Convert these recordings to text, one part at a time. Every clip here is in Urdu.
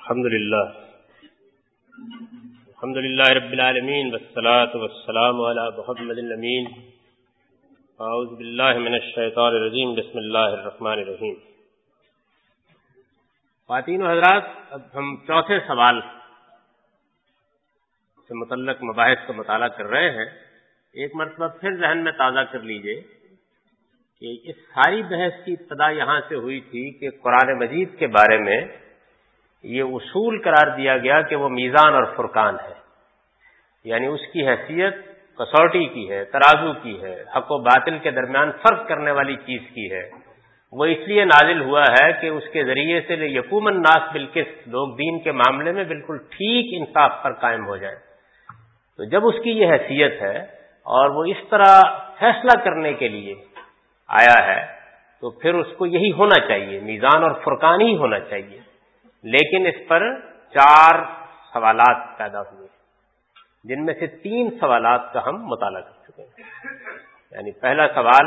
الحمد للہ رب العالمین والصلاة والسلام علی محمد الامین. اعوذ باللہ من الشیطان الرجیم. بسم اللہ الرحمن الرحیم. خواتین و حضرات، اب ہم چوتھے سوال سے متعلق مباحث کا مطالعہ کر رہے ہیں. ایک مرتبہ پھر ذہن میں تازہ کر لیجئے کہ اس ساری بحث کی ابتدا یہاں سے ہوئی تھی کہ قرآن مجید کے بارے میں یہ اصول قرار دیا گیا کہ وہ میزان اور فرقان ہے، یعنی اس کی حیثیت کسوٹی کی ہے، ترازو کی ہے، حق و باطل کے درمیان فرق کرنے والی چیز کی ہے. وہ اس لیے نازل ہوا ہے کہ اس کے ذریعے سے یقوم الناس بالقسط، لوگ دین کے معاملے میں بالکل ٹھیک انصاف پر قائم ہو جائیں. تو جب اس کی یہ حیثیت ہے اور وہ اس طرح فیصلہ کرنے کے لیے آیا ہے تو پھر اس کو یہی ہونا چاہیے، میزان اور فرقان ہی ہونا چاہیے. لیکن اس پر 4 سوالات پیدا ہوئے، جن میں سے 3 سوالات کا ہم مطالعہ کر چکے ہیں. یعنی پہلا سوال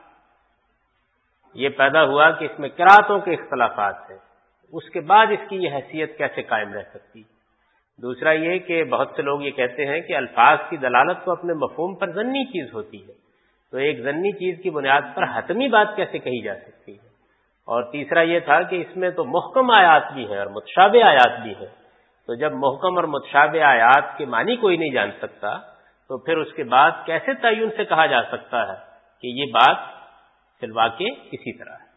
یہ پیدا ہوا کہ اس میں قراتوں کے اختلافات ہیں، اس کے بعد اس کی یہ حیثیت کیسے قائم رہ سکتی. دوسرا یہ کہ بہت سے لوگ یہ کہتے ہیں کہ الفاظ کی دلالت تو اپنے مفہوم پر ظنی چیز ہوتی ہے، تو ایک ظنی چیز کی بنیاد پر حتمی بات کیسے کہی جا سکتی ہے. اور تیسرا یہ تھا کہ اس میں تو محکم آیات بھی ہیں اور متشابہ آیات بھی ہیں، تو جب محکم اور متشابہ آیات کے معنی کوئی نہیں جان سکتا تو پھر اس کے بعد کیسے تعین سے کہا جا سکتا ہے کہ یہ بات فی الواقع اسی طرح ہے.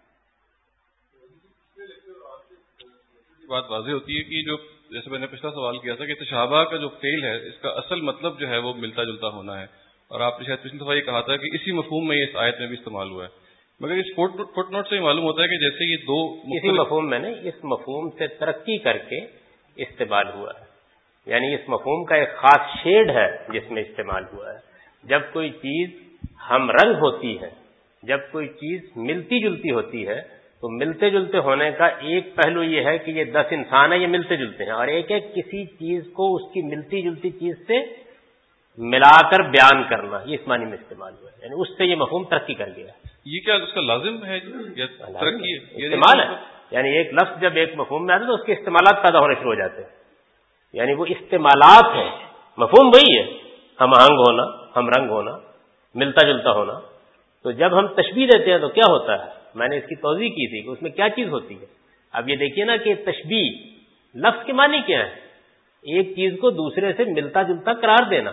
بات واضح ہوتی ہے کہ جو جیسے میں نے پچھلا سوال کیا تھا کہ تشابہ کا جو فعل ہے اس کا اصل مطلب جو ہے وہ ملتا جلتا ہونا ہے، اور آپ نے شاید پچھلی دفعہ یہ کہا تھا کہ اسی مفہوم میں اس آیت میں بھی استعمال ہوا ہے. مگر اس فٹ نوٹ سے معلوم ہوتا ہے کہ جیسے یہ 2 اسی مفہوم میں نہیں، اس مفہوم سے ترقی کر کے استعمال ہوا ہے. یعنی اس مفہوم کا ایک خاص شیڈ ہے جس میں استعمال ہوا ہے. جب کوئی چیز ہم رنگ ہوتی ہے، جب کوئی چیز ملتی جلتی ہوتی ہے تو ملتے جلتے ہونے کا ایک پہلو یہ ہے کہ یہ 10 انسان ہیں، یہ ملتے جلتے ہیں، اور ایک ایک کسی چیز کو اس کی ملتی جلتی چیز سے ملا کر بیان کرنا، یہ اس معنی میں استعمال ہوا ہے. یعنی اس سے یہ مفہوم ترقی کر گیا ہے. یہ کیا اس کا لازم ہے یا ترقی ہے؟ استعمال ہے. یعنی ایک لفظ جب ایک مفہوم میں آتا ہے تو اس کے استعمالات پیدا ہونے شروع ہو جاتے ہیں. یعنی وہ استعمالات ہیں، مفہوم وہی ہے، ہم آہنگ ہونا، ہم رنگ ہونا، ملتا جلتا ہونا. تو جب ہم تشبیہ دیتے ہیں تو کیا ہوتا ہے، میں نے اس کی توضیح کی تھی کہ اس میں کیا چیز ہوتی ہے. اب یہ دیکھیے نا کہ تشبیہ لفظ کے معنی کیا ہے، ایک چیز کو دوسرے سے ملتا جلتا قرار دینا.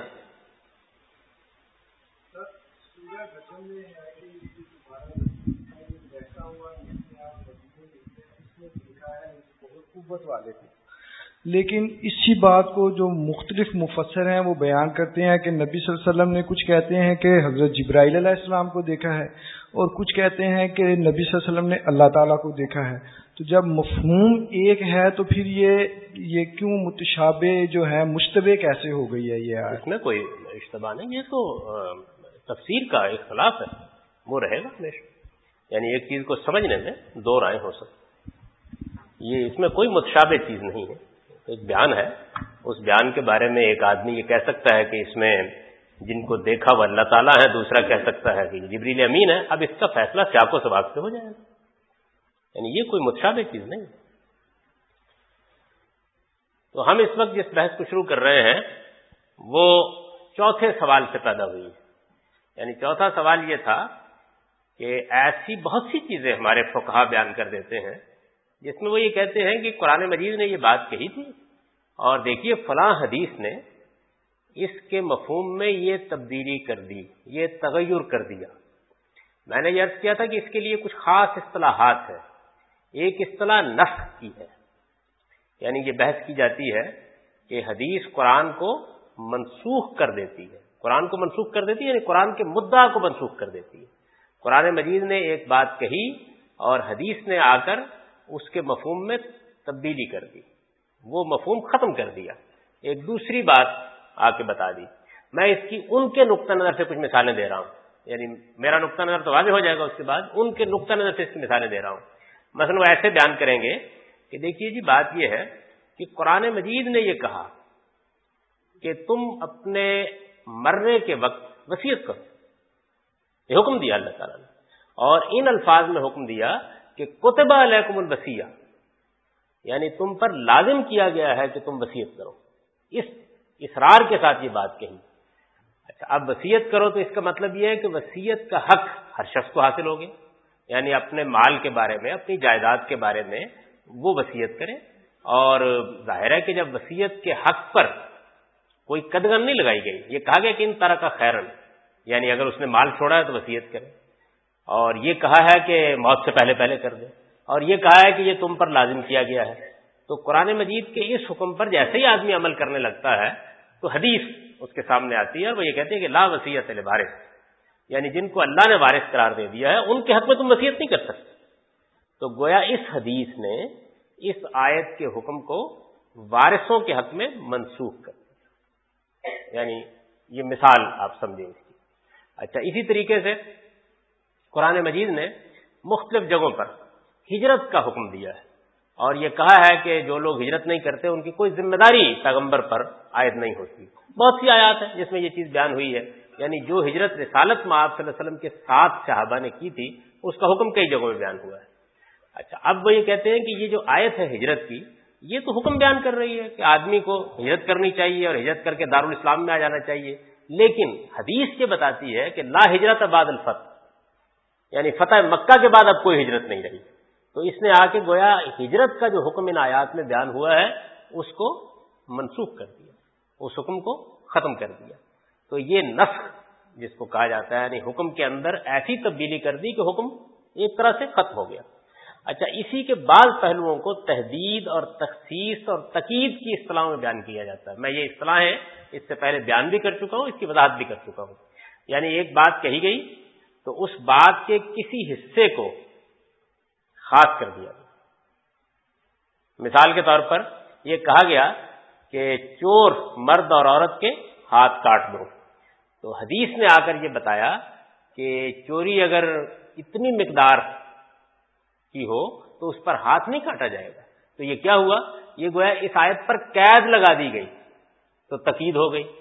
لیکن اسی بات کو جو مختلف مفسر ہیں وہ بیان کرتے ہیں کہ نبی صلی اللہ علیہ وسلم نے کچھ کہتے ہیں کہ حضرت جبرائیل علیہ السلام کو دیکھا ہے، اور کچھ کہتے ہیں کہ نبی صلی اللہ علیہ وسلم نے اللہ تعالیٰ کو دیکھا ہے. تو جب مفہوم ایک ہے تو پھر یہ کیوں متشابہ جو ہے مشتبہ کیسے ہو گئی ہے؟ یہ اس میں کوئی اشتباہ نہیں، یہ تو تفسیر کا اختلاف ہے، وہ رہے گا ہمیشہ. یعنی ایک چیز کو سمجھنے میں 2 رائے ہو سکتی، یہ اس میں کوئی متشابہ چیز نہیں ہے. ایک بیان ہے، اس بیان کے بارے میں ایک آدمی یہ کہہ سکتا ہے کہ اس میں جن کو دیکھا وہ اللہ تعالیٰ ہے، دوسرا کہہ سکتا ہے کہ جبریل امین ہے. اب اس کا فیصلہ سیاق و سباق سے ہو جائے گا. یعنی یہ کوئی متشابہ چیز نہیں. تو ہم اس وقت جس بحث کو شروع کر رہے ہیں وہ چوتھے سوال سے پیدا ہوئی ہے. یعنی چوتھا سوال یہ تھا کہ ایسی بہت سی چیزیں ہمارے فقہا بیان کر دیتے ہیں جس میں وہ یہ کہتے ہیں کہ قرآن مجید نے یہ بات کہی تھی، اور دیکھیے فلاں حدیث نے اس کے مفہوم میں یہ تبدیلی کر دی، یہ تغیر کر دیا. میں نے یہ عرض کیا تھا کہ اس کے لیے کچھ خاص اصطلاحات ہیں. ایک اصطلاح نسخ کی ہے، یعنی یہ بحث کی جاتی ہے کہ حدیث قرآن کو منسوخ کر دیتی ہے. قرآن کو منسوخ کر دیتی ہے یعنی قرآن کے مدعا کو منسوخ کر دیتی ہے. قرآن مجید نے ایک بات کہی اور حدیث نے آ کر اس کے مفہوم میں تبدیلی کر دی، وہ مفہوم ختم کر دیا، ایک دوسری بات آ کے بتا دی. میں اس کی ان کے نقطہ نظر سے کچھ مثالیں دے رہا ہوں. یعنی میرا نقطہ نظر تو واضح ہو جائے گا، اس کے بعد ان کے نقطہ نظر سے اس کی مثالیں دے رہا ہوں. مثلا وہ ایسے بیان کریں گے کہ دیکھیے جی بات یہ ہے کہ قرآن مجید نے یہ کہا کہ تم اپنے مرنے کے وقت وصیت کرو، یہ حکم دیا اللہ تعالیٰ نے، اور ان الفاظ میں حکم دیا کہ کتب علیکم الوصیہ، یعنی تم پر لازم کیا گیا ہے کہ تم وصیت کرو. اس اصرار کے ساتھ یہ بات کہی. اچھا اب وصیت کرو تو اس کا مطلب یہ ہے کہ وصیت کا حق ہر شخص کو حاصل ہو گیا. یعنی اپنے مال کے بارے میں، اپنی جائیداد کے بارے میں وہ وصیت کرے. اور ظاہر ہے کہ جب وصیت کے حق پر کوئی قدغن نہیں لگائی گئی، یہ کہا گیا کہ ان طرح کا خیرن، یعنی اگر اس نے مال چھوڑا ہے تو وصیت کرے، اور یہ کہا ہے کہ موت سے پہلے پہلے کر دے، اور یہ کہا ہے کہ یہ تم پر لازم کیا گیا ہے. تو قرآن مجید کے اس حکم پر جیسے ہی آدمی عمل کرنے لگتا ہے تو حدیث اس کے سامنے آتی ہے، اور وہ یہ کہتے ہیں کہ لا وصیت لوارث، یعنی جن کو اللہ نے وارث قرار دے دیا ہے ان کے حق میں تم وصیت نہیں کر سکتے. تو گویا اس حدیث نے اس آیت کے حکم کو وارثوں کے حق میں منسوخ کر دیا. یعنی یہ مثال آپ سمجھیں اس کی. اچھا اسی طریقے سے قرآن مجید نے مختلف جگہوں پر ہجرت کا حکم دیا ہے، اور یہ کہا ہے کہ جو لوگ ہجرت نہیں کرتے ان کی کوئی ذمہ داری پیغمبر پر عائد نہیں ہوتی. بہت سی آیات ہیں جس میں یہ چیز بیان ہوئی ہے. یعنی جو ہجرت رسالت میں آپ صلی اللہ علیہ وسلم کے ساتھ صحابہ نے کی تھی اس کا حکم کئی جگہوں میں بیان ہوا ہے. اچھا اب وہ یہ کہتے ہیں کہ یہ جو آیت ہے ہجرت کی، یہ تو حکم بیان کر رہی ہے کہ آدمی کو ہجرت کرنی چاہیے اور ہجرت کر کے دارالاسلام میں آ جانا چاہیے، لیکن حدیث یہ بتاتی ہے کہ لا ہجرت بعد الفتح، یعنی فتح مکہ کے بعد اب کوئی ہجرت نہیں رہی. تو اس نے آ کے گویا ہجرت کا جو حکم ان آیات میں بیان ہوا ہے اس کو منسوخ کر دیا، اس حکم کو ختم کر دیا. تو یہ نسخ جس کو کہا جاتا ہے، یعنی حکم کے اندر ایسی تبدیلی کر دی کہ حکم ایک طرح سے ختم ہو گیا. اچھا اسی کے بعض پہلوؤں کو تحدید اور تخصیص اور تقیید کی اصطلاح میں بیان کیا جاتا ہے. میں یہ اصطلاحیں اس سے پہلے بیان بھی کر چکا ہوں، اس کی وضاحت بھی کر چکا ہوں. یعنی ایک بات کہی گئی تو اس بات کے کسی حصے کو خاص کر دیا گیا. مثال کے طور پر یہ کہا گیا کہ چور مرد اور عورت کے ہاتھ کاٹ دو. تو حدیث نے آ کر یہ بتایا کہ چوری اگر اتنی مقدار کی ہو تو اس پر ہاتھ نہیں کاٹا جائے گا. تو یہ کیا ہوا؟ یہ گویا اس آیت پر قید لگا دی گئی، تو تقید ہو گئی.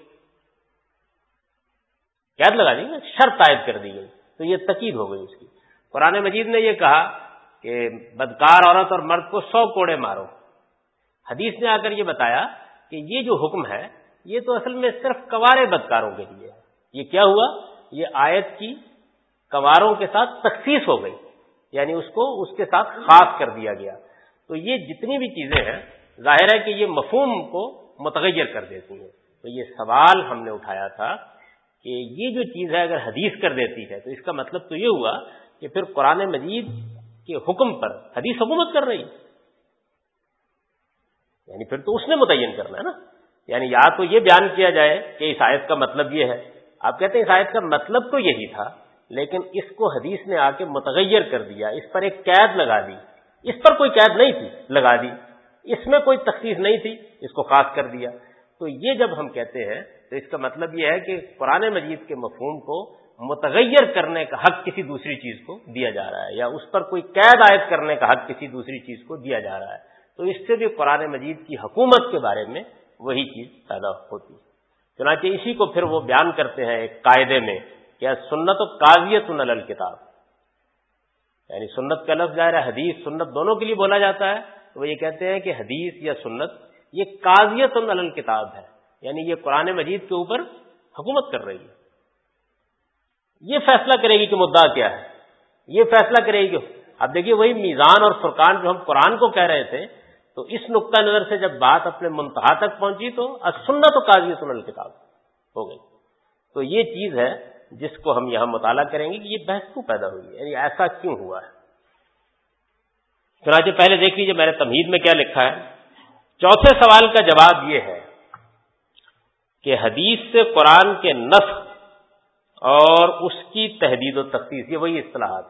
قید لگا دی نا، شرط عائد کر دی گئی، تو یہ تقید ہو گئی اس کی. قرآن مجید نے یہ کہا کہ بدکار عورت اور مرد کو 100 کوڑے مارو. حدیث نے آ کر یہ بتایا کہ یہ جو حکم ہے یہ تو اصل میں صرف کوارے بدکاروں کے لیے ہے. یہ کیا ہوا؟ یہ آیت کی کواروں کے ساتھ تخصیص ہو گئی، یعنی اس کو اس کے ساتھ خاص کر دیا گیا. تو یہ جتنی بھی چیزیں ہیں ظاہر ہے کہ یہ مفہوم کو متغیر کر دیتی ہیں. تو یہ سوال ہم نے اٹھایا تھا کہ یہ جو چیز ہے اگر حدیث کر دیتی ہے تو اس کا مطلب تو یہ ہوا کہ پھر قرآن مجید کے حکم پر حدیث حکومت کر رہی، یعنی پھر تو اس نے متعین کرنا ہے نا. یعنی یا تو یہ بیان کیا جائے کہ اس آیت کا مطلب یہ ہے، آپ کہتے ہیں اس آیت کا مطلب تو یہی تھا، لیکن اس کو حدیث نے آ کے متغیر کر دیا، اس پر ایک قید لگا دی. اس پر کوئی قید نہیں تھی، لگا دی. اس میں کوئی تخصیص نہیں تھی، اس کو خاص کر دیا. تو یہ جب ہم کہتے ہیں تو اس کا مطلب یہ ہے کہ قرآن مجید کے مفہوم کو متغیر کرنے کا حق کسی دوسری چیز کو دیا جا رہا ہے، یا اس پر کوئی قید عائد کرنے کا حق کسی دوسری چیز کو دیا جا رہا ہے. تو اس سے بھی قرآن مجید کی حکومت کے بارے میں وہی چیز پیدا ہوتی ہے. چنانچہ اسی کو پھر وہ بیان کرتے ہیں ایک قاعدے میں کہ سنت و قاضیۃ علی الکتاب، یعنی سنت کا لفظ ظاہر ہے حدیث سنت دونوں کے لیے بولا جاتا ہے. تو وہ یہ کہتے ہیں کہ حدیث یا سنت یہ قاضیۃ علی الکتاب ہے، یعنی یہ قرآن مجید کے اوپر حکومت کر رہی ہے. یہ فیصلہ کرے گی کہ مدعا کیا ہے، یہ فیصلہ کرے گی. اب دیکھیے وہی میزان اور فرقان جو ہم قرآن کو کہہ رہے تھے، تو اس نقطہ نظر سے جب بات اپنے منتہا تک پہنچی تو السنت و قاضیۃ علی الکتاب ہو گئی. تو یہ چیز ہے جس کو ہم یہاں مطالعہ کریں گے کہ یہ بحث کیوں پیدا ہوئی ہے، یعنی ایسا کیوں ہوا ہے. چنانچہ پہلے دیکھ لیجیے میں نے تمہید میں کیا لکھا ہے. چوتھے سوال کا جواب یہ ہے کہ حدیث سے قرآن کے نسخ اور اس کی تحدید و تخصیص، یہ وہی اصطلاحات.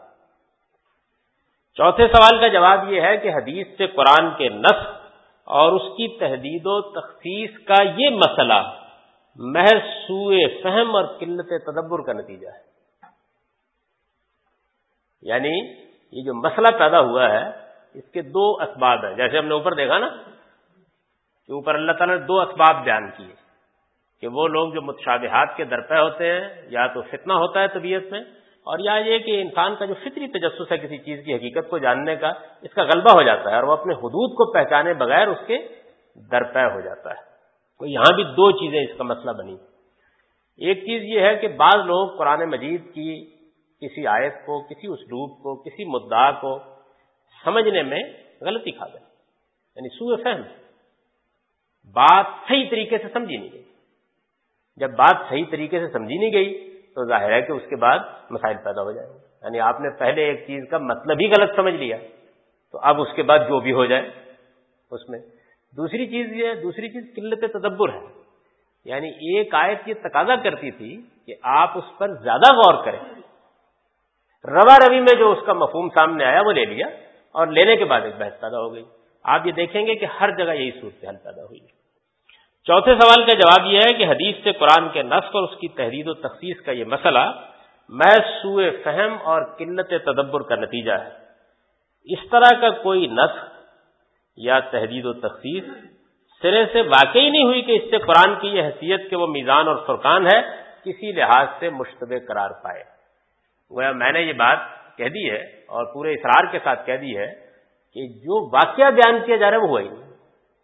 چوتھے سوال کا جواب یہ ہے کہ حدیث سے قرآن کے نسخ اور اس کی تحدید و تخصیص کا یہ مسئلہ محض سوء فہم اور قلت تدبر کا نتیجہ ہے. یعنی یہ جو مسئلہ پیدا ہوا ہے اس کے دو اسباب ہیں. جیسے ہم نے اوپر دیکھا نا کہ اوپر اللہ تعالیٰ نے دو اسباب بیان کیے کہ وہ لوگ جو متشابہات کے درپے ہوتے ہیں، یا تو فتنہ ہوتا ہے طبیعت میں، اور یا یہ کہ انسان کا جو فطری تجسس ہے کسی چیز کی حقیقت کو جاننے کا، اس کا غلبہ ہو جاتا ہے اور وہ اپنے حدود کو پہچانے بغیر اس کے درپے ہو جاتا ہے۔ تو یہاں بھی دو چیزیں اس کا مسئلہ بنی۔ ایک چیز یہ ہے کہ بعض لوگ قرآن مجید کی کسی آیت کو، کسی اسلوب کو، کسی مدعا کو سمجھنے میں غلطی کھا گئے، یعنی سوء فہم، بات صحیح طریقے سے سمجھی نہیں گئی۔ جب بات صحیح طریقے سے سمجھی نہیں گئی تو ظاہر ہے کہ اس کے بعد مسائل پیدا ہو جائیں گے۔ یعنی آپ نے پہلے ایک چیز کا مطلب ہی غلط سمجھ لیا، تو اب اس کے بعد جو بھی ہو جائے اس میں۔ دوسری چیز قلت تدبر ہے، یعنی ایک آیت یہ تقاضا کرتی تھی کہ آپ اس پر زیادہ غور کریں، روا روی میں جو اس کا مفہوم سامنے آیا وہ لے لیا، اور لینے کے بعد ایک بحث پیدا ہو گئی۔ آپ یہ دیکھیں گے کہ ہر جگہ یہی صورتحال پیدا ہوئی۔ چوتھے سوال کا جواب یہ ہے کہ حدیث سے قرآن کے نسخ اور اس کی تحدید و تخصیص کا یہ مسئلہ محض سوء فہم اور قلت تدبر کا نتیجہ ہے۔ اس طرح کا کوئی نسخ یا تحدید و تخصیص سرے سے واقعی نہیں ہوئی کہ اس سے قرآن کی یہ حیثیت کہ وہ میزان اور فرقان ہے کسی لحاظ سے مشتبہ قرار پائے۔ گویا میں نے یہ بات کہہ دی ہے اور پورے اصرار کے ساتھ کہہ دی ہے کہ جو واقعہ بیان کیا جا رہا ہے وہ ہوا ہی نہیں۔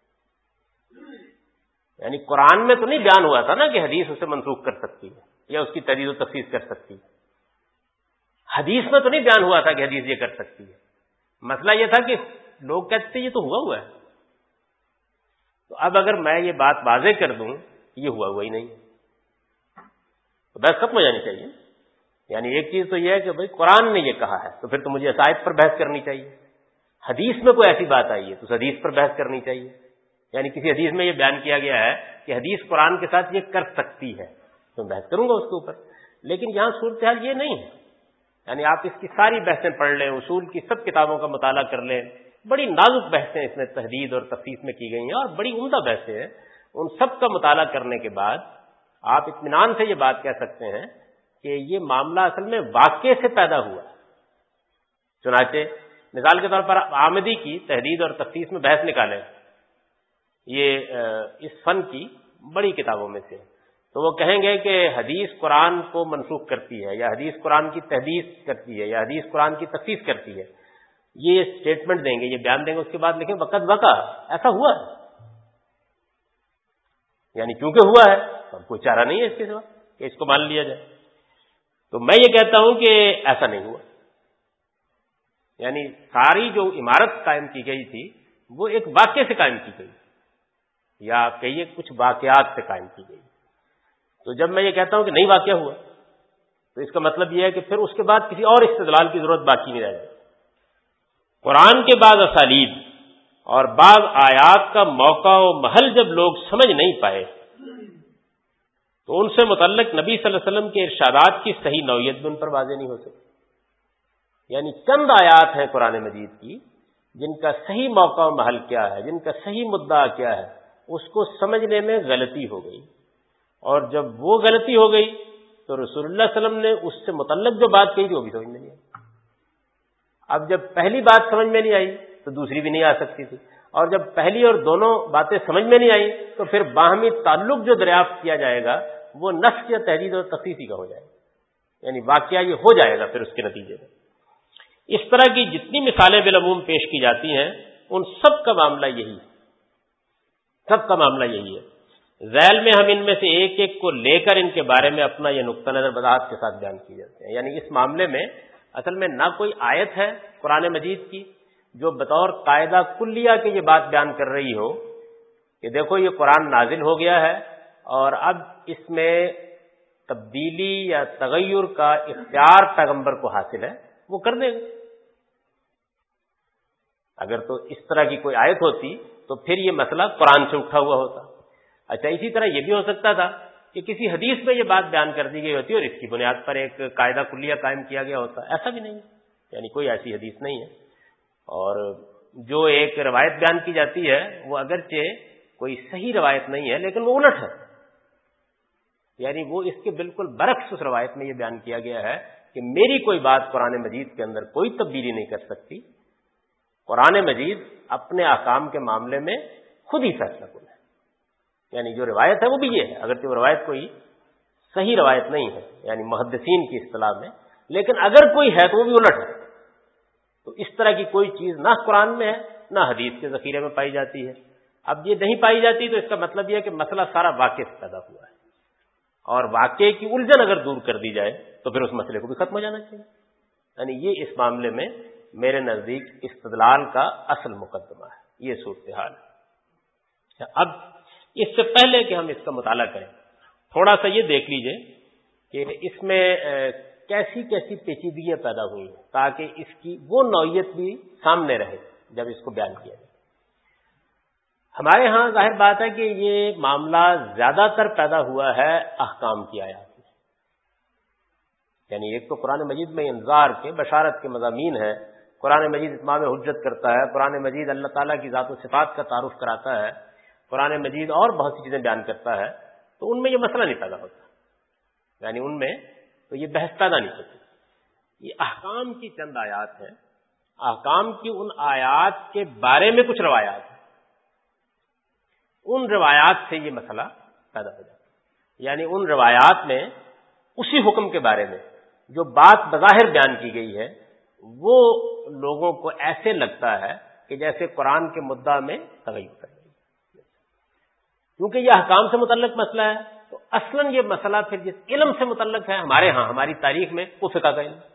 یعنی قرآن میں تو نہیں بیان ہوا تھا نا کہ حدیث اسے منسوخ کر سکتی ہے یا اس کی تجدید و تخصیص کر سکتی ہے، حدیث میں تو نہیں بیان ہوا تھا کہ حدیث یہ کر سکتی ہے۔ مسئلہ یہ تھا کہ لوگ کہتے تھے یہ تو ہوا ہے، تو اب اگر میں یہ بات واضح کر دوں یہ ہوا ہی نہیں تو بحث ختم ہو جانی چاہیے۔ یعنی ایک چیز تو یہ ہے کہ بھائی قرآن نے یہ کہا ہے تو پھر تو مجھے اس آیت پر بحث کرنی چاہیے، حدیث میں کوئی ایسی بات آئی ہے تو اس حدیث پر بحث کرنی چاہیے۔ یعنی کسی حدیث میں یہ بیان کیا گیا ہے کہ حدیث قرآن کے ساتھ یہ کر سکتی ہے تو میں بحث کروں گا اس کے اوپر، لیکن یہاں صورتحال یہ نہیں ہے۔ یعنی آپ اس کی ساری بحثیں پڑھ لیں، اصول کی سب کتابوں کا مطالعہ کر لیں، بڑی نازک بحثیں اس میں تحدید اور تخصیص میں کی گئی ہیں اور بڑی عمدہ بحثیں ہیں، ان سب کا مطالعہ کرنے کے بعد آپ اطمینان سے یہ بات کہہ سکتے ہیں کہ یہ معاملہ اصل میں واقعے سے پیدا ہوا۔ چنانچہ مثال کے طور پر آمدی کی تحدید اور تخصیص میں بحث نکالیں، یہ اس فن کی بڑی کتابوں میں سے، تو وہ کہیں گے کہ حدیث قرآن کو منسوخ کرتی ہے یا حدیث قرآن کی تحدید کرتی ہے یا حدیث قرآن کی تخصیص کرتی ہے، یہ اسٹیٹمنٹ دیں گے، یہ بیان دیں گے، اس کے بعد لکھیں وقت وقع ایسا ہوا ہے، یعنی چونکہ ہوا ہے اب کوئی چارہ نہیں ہے اس کے سوا کہ اس کو مان لیا جائے۔ تو میں یہ کہتا ہوں کہ ایسا نہیں ہوا، یعنی ساری جو عمارت قائم کی گئی تھی وہ ایک واقعے سے قائم کی گئی یا آپ کہیے کچھ واقعات سے قائم کی گئی۔ تو جب میں یہ کہتا ہوں کہ نہیں واقعہ ہوا تو اس کا مطلب یہ ہے کہ پھر اس کے بعد کسی اور استدلال کی ضرورت باقی نہیں رہ جائے۔ قرآن کے بعض اسالیب اور بعض آیات کا موقع و محل جب لوگ سمجھ نہیں پائے تو ان سے متعلق نبی صلی اللہ علیہ وسلم کے ارشادات کی صحیح نوعیت بھی ان پر واضح نہیں ہو سکتی۔ یعنی چند آیات ہیں قرآن مجید کی جن کا صحیح موقع و محل کیا ہے، جن کا صحیح مدعا کیا ہے، اس کو سمجھنے میں غلطی ہو گئی، اور جب وہ غلطی ہو گئی تو رسول اللہ صلی اللہ علیہ وسلم نے اس سے متعلق جو بات کہی تھی وہ بھی سمجھ میں نہیں آئی۔ اب جب پہلی بات سمجھ میں نہیں آئی تو دوسری بھی نہیں آ سکتی تھی، اور جب پہلی اور دونوں باتیں سمجھ میں نہیں آئی تو پھر باہمی تعلق جو دریافت کیا جائے گا وہ نسخ یا تحدید اور تخصیص کا ہو جائے گا، یعنی واقعہ یہ ہو جائے گا پھر اس کے نتیجے میں۔ اس طرح کی جتنی مثالیں بالعموم پیش کی جاتی ہیں ان سب کا معاملہ یہی ہے، سب کا معاملہ یہی ہے۔ ذیل میں ہم ان میں سے ایک ایک کو لے کر ان کے بارے میں اپنا یہ نقطہ نظر وضاحت کے ساتھ بیان کی جاتے ہیں۔ یعنی اس معاملے میں اصل میں نہ کوئی آیت ہے قرآن مجید کی جو بطور قاعدہ کلیہ کے یہ بات بیان کر رہی ہو کہ دیکھو یہ قرآن نازل ہو گیا ہے اور اب اس میں تبدیلی یا تغیر کا اختیار پیغمبر کو حاصل ہے، وہ کر دے گا۔ اگر تو اس طرح کی کوئی آیت ہوتی تو پھر یہ مسئلہ قرآن سے اٹھا ہوا ہوتا۔ اچھا، اسی طرح یہ بھی ہو سکتا تھا کہ کسی حدیث میں یہ بات بیان کر دی گئی ہوتی اور اس کی بنیاد پر ایک قاعدہ کلیہ قائم کیا گیا ہوتا، ایسا بھی نہیں ہے، یعنی کوئی ایسی حدیث نہیں ہے۔ اور جو ایک روایت بیان کی جاتی ہے وہ اگرچہ کوئی صحیح روایت نہیں ہے لیکن وہ الٹ ہے، یعنی وہ اس کے بالکل برعکس اس روایت میں یہ بیان کیا گیا ہے کہ میری کوئی بات قرآن مجید کے اندر کوئی تبدیلی نہیں کر سکتی، قرآن مجید اپنے احکام کے معاملے میں خود ہی فیصلہ کن ہے۔ یعنی جو روایت ہے وہ بھی یہ ہے، اگرچہ وہ روایت کوئی صحیح روایت نہیں ہے، یعنی محدثین کی اصطلاح میں لیکن اگر کوئی ہے تو وہ بھی الٹ ہے. تو اس طرح کی کوئی چیز نہ قرآن میں ہے نہ حدیث کے ذخیرے میں پائی جاتی ہے. اب یہ نہیں پائی جاتی تو اس کا مطلب یہ ہے کہ مسئلہ سارا واقعے سے پیدا ہوا ہے، اور واقعے کی الجھن اگر دور کر دی جائے تو پھر اس مسئلے کو بھی ختم ہو جانا چاہیے. یعنی یہ اس معاملے میں میرے نزدیک استدلال کا اصل مقدمہ ہے. یہ صورتحال ہے. اب اس سے پہلے کہ ہم اس کا مطالعہ کریں، تھوڑا سا یہ دیکھ لیجئے کہ اس میں کیسی کیسی پیچیدگیاں پیدا ہوئی ہیں تاکہ اس کی وہ نوعیت بھی سامنے رہے جب اس کو بیان کیا جائے. ہمارے ہاں ظاہر بات ہے کہ یہ معاملہ زیادہ تر پیدا ہوا ہے احکام کی آیات میں. یعنی ایک تو قرآن مجید میں انذار کے بشارت کے مضامین ہے، قرآن مجید اتمام حجت کرتا ہے، قرآن مجید اللہ تعالیٰ کی ذات و صفات کا تعارف کراتا ہے، قرآن مجید اور بہت سی چیزیں بیان کرتا ہے. تو ان میں یہ مسئلہ نہیں پیدا ہوتا، یعنی ان میں تو یہ بحث پیدا نہیں ہوتی. یہ احکام کی چند آیات ہیں، احکام کی ان آیات کے بارے میں کچھ روایات ہیں، ان روایات سے یہ مسئلہ پیدا ہو جاتا ہے. یعنی ان روایات میں اسی حکم کے بارے میں جو بات بظاہر بیان کی گئی ہے وہ لوگوں کو ایسے لگتا ہے کہ جیسے قرآن کے مدعا میں تغیر کر رہی ہے. کیونکہ یہ احکام سے متعلق مسئلہ ہے تو اصلاً یہ مسئلہ پھر جس علم سے متعلق ہے ہمارے ہاں ہماری تاریخ میں وہ فقہ کا علم،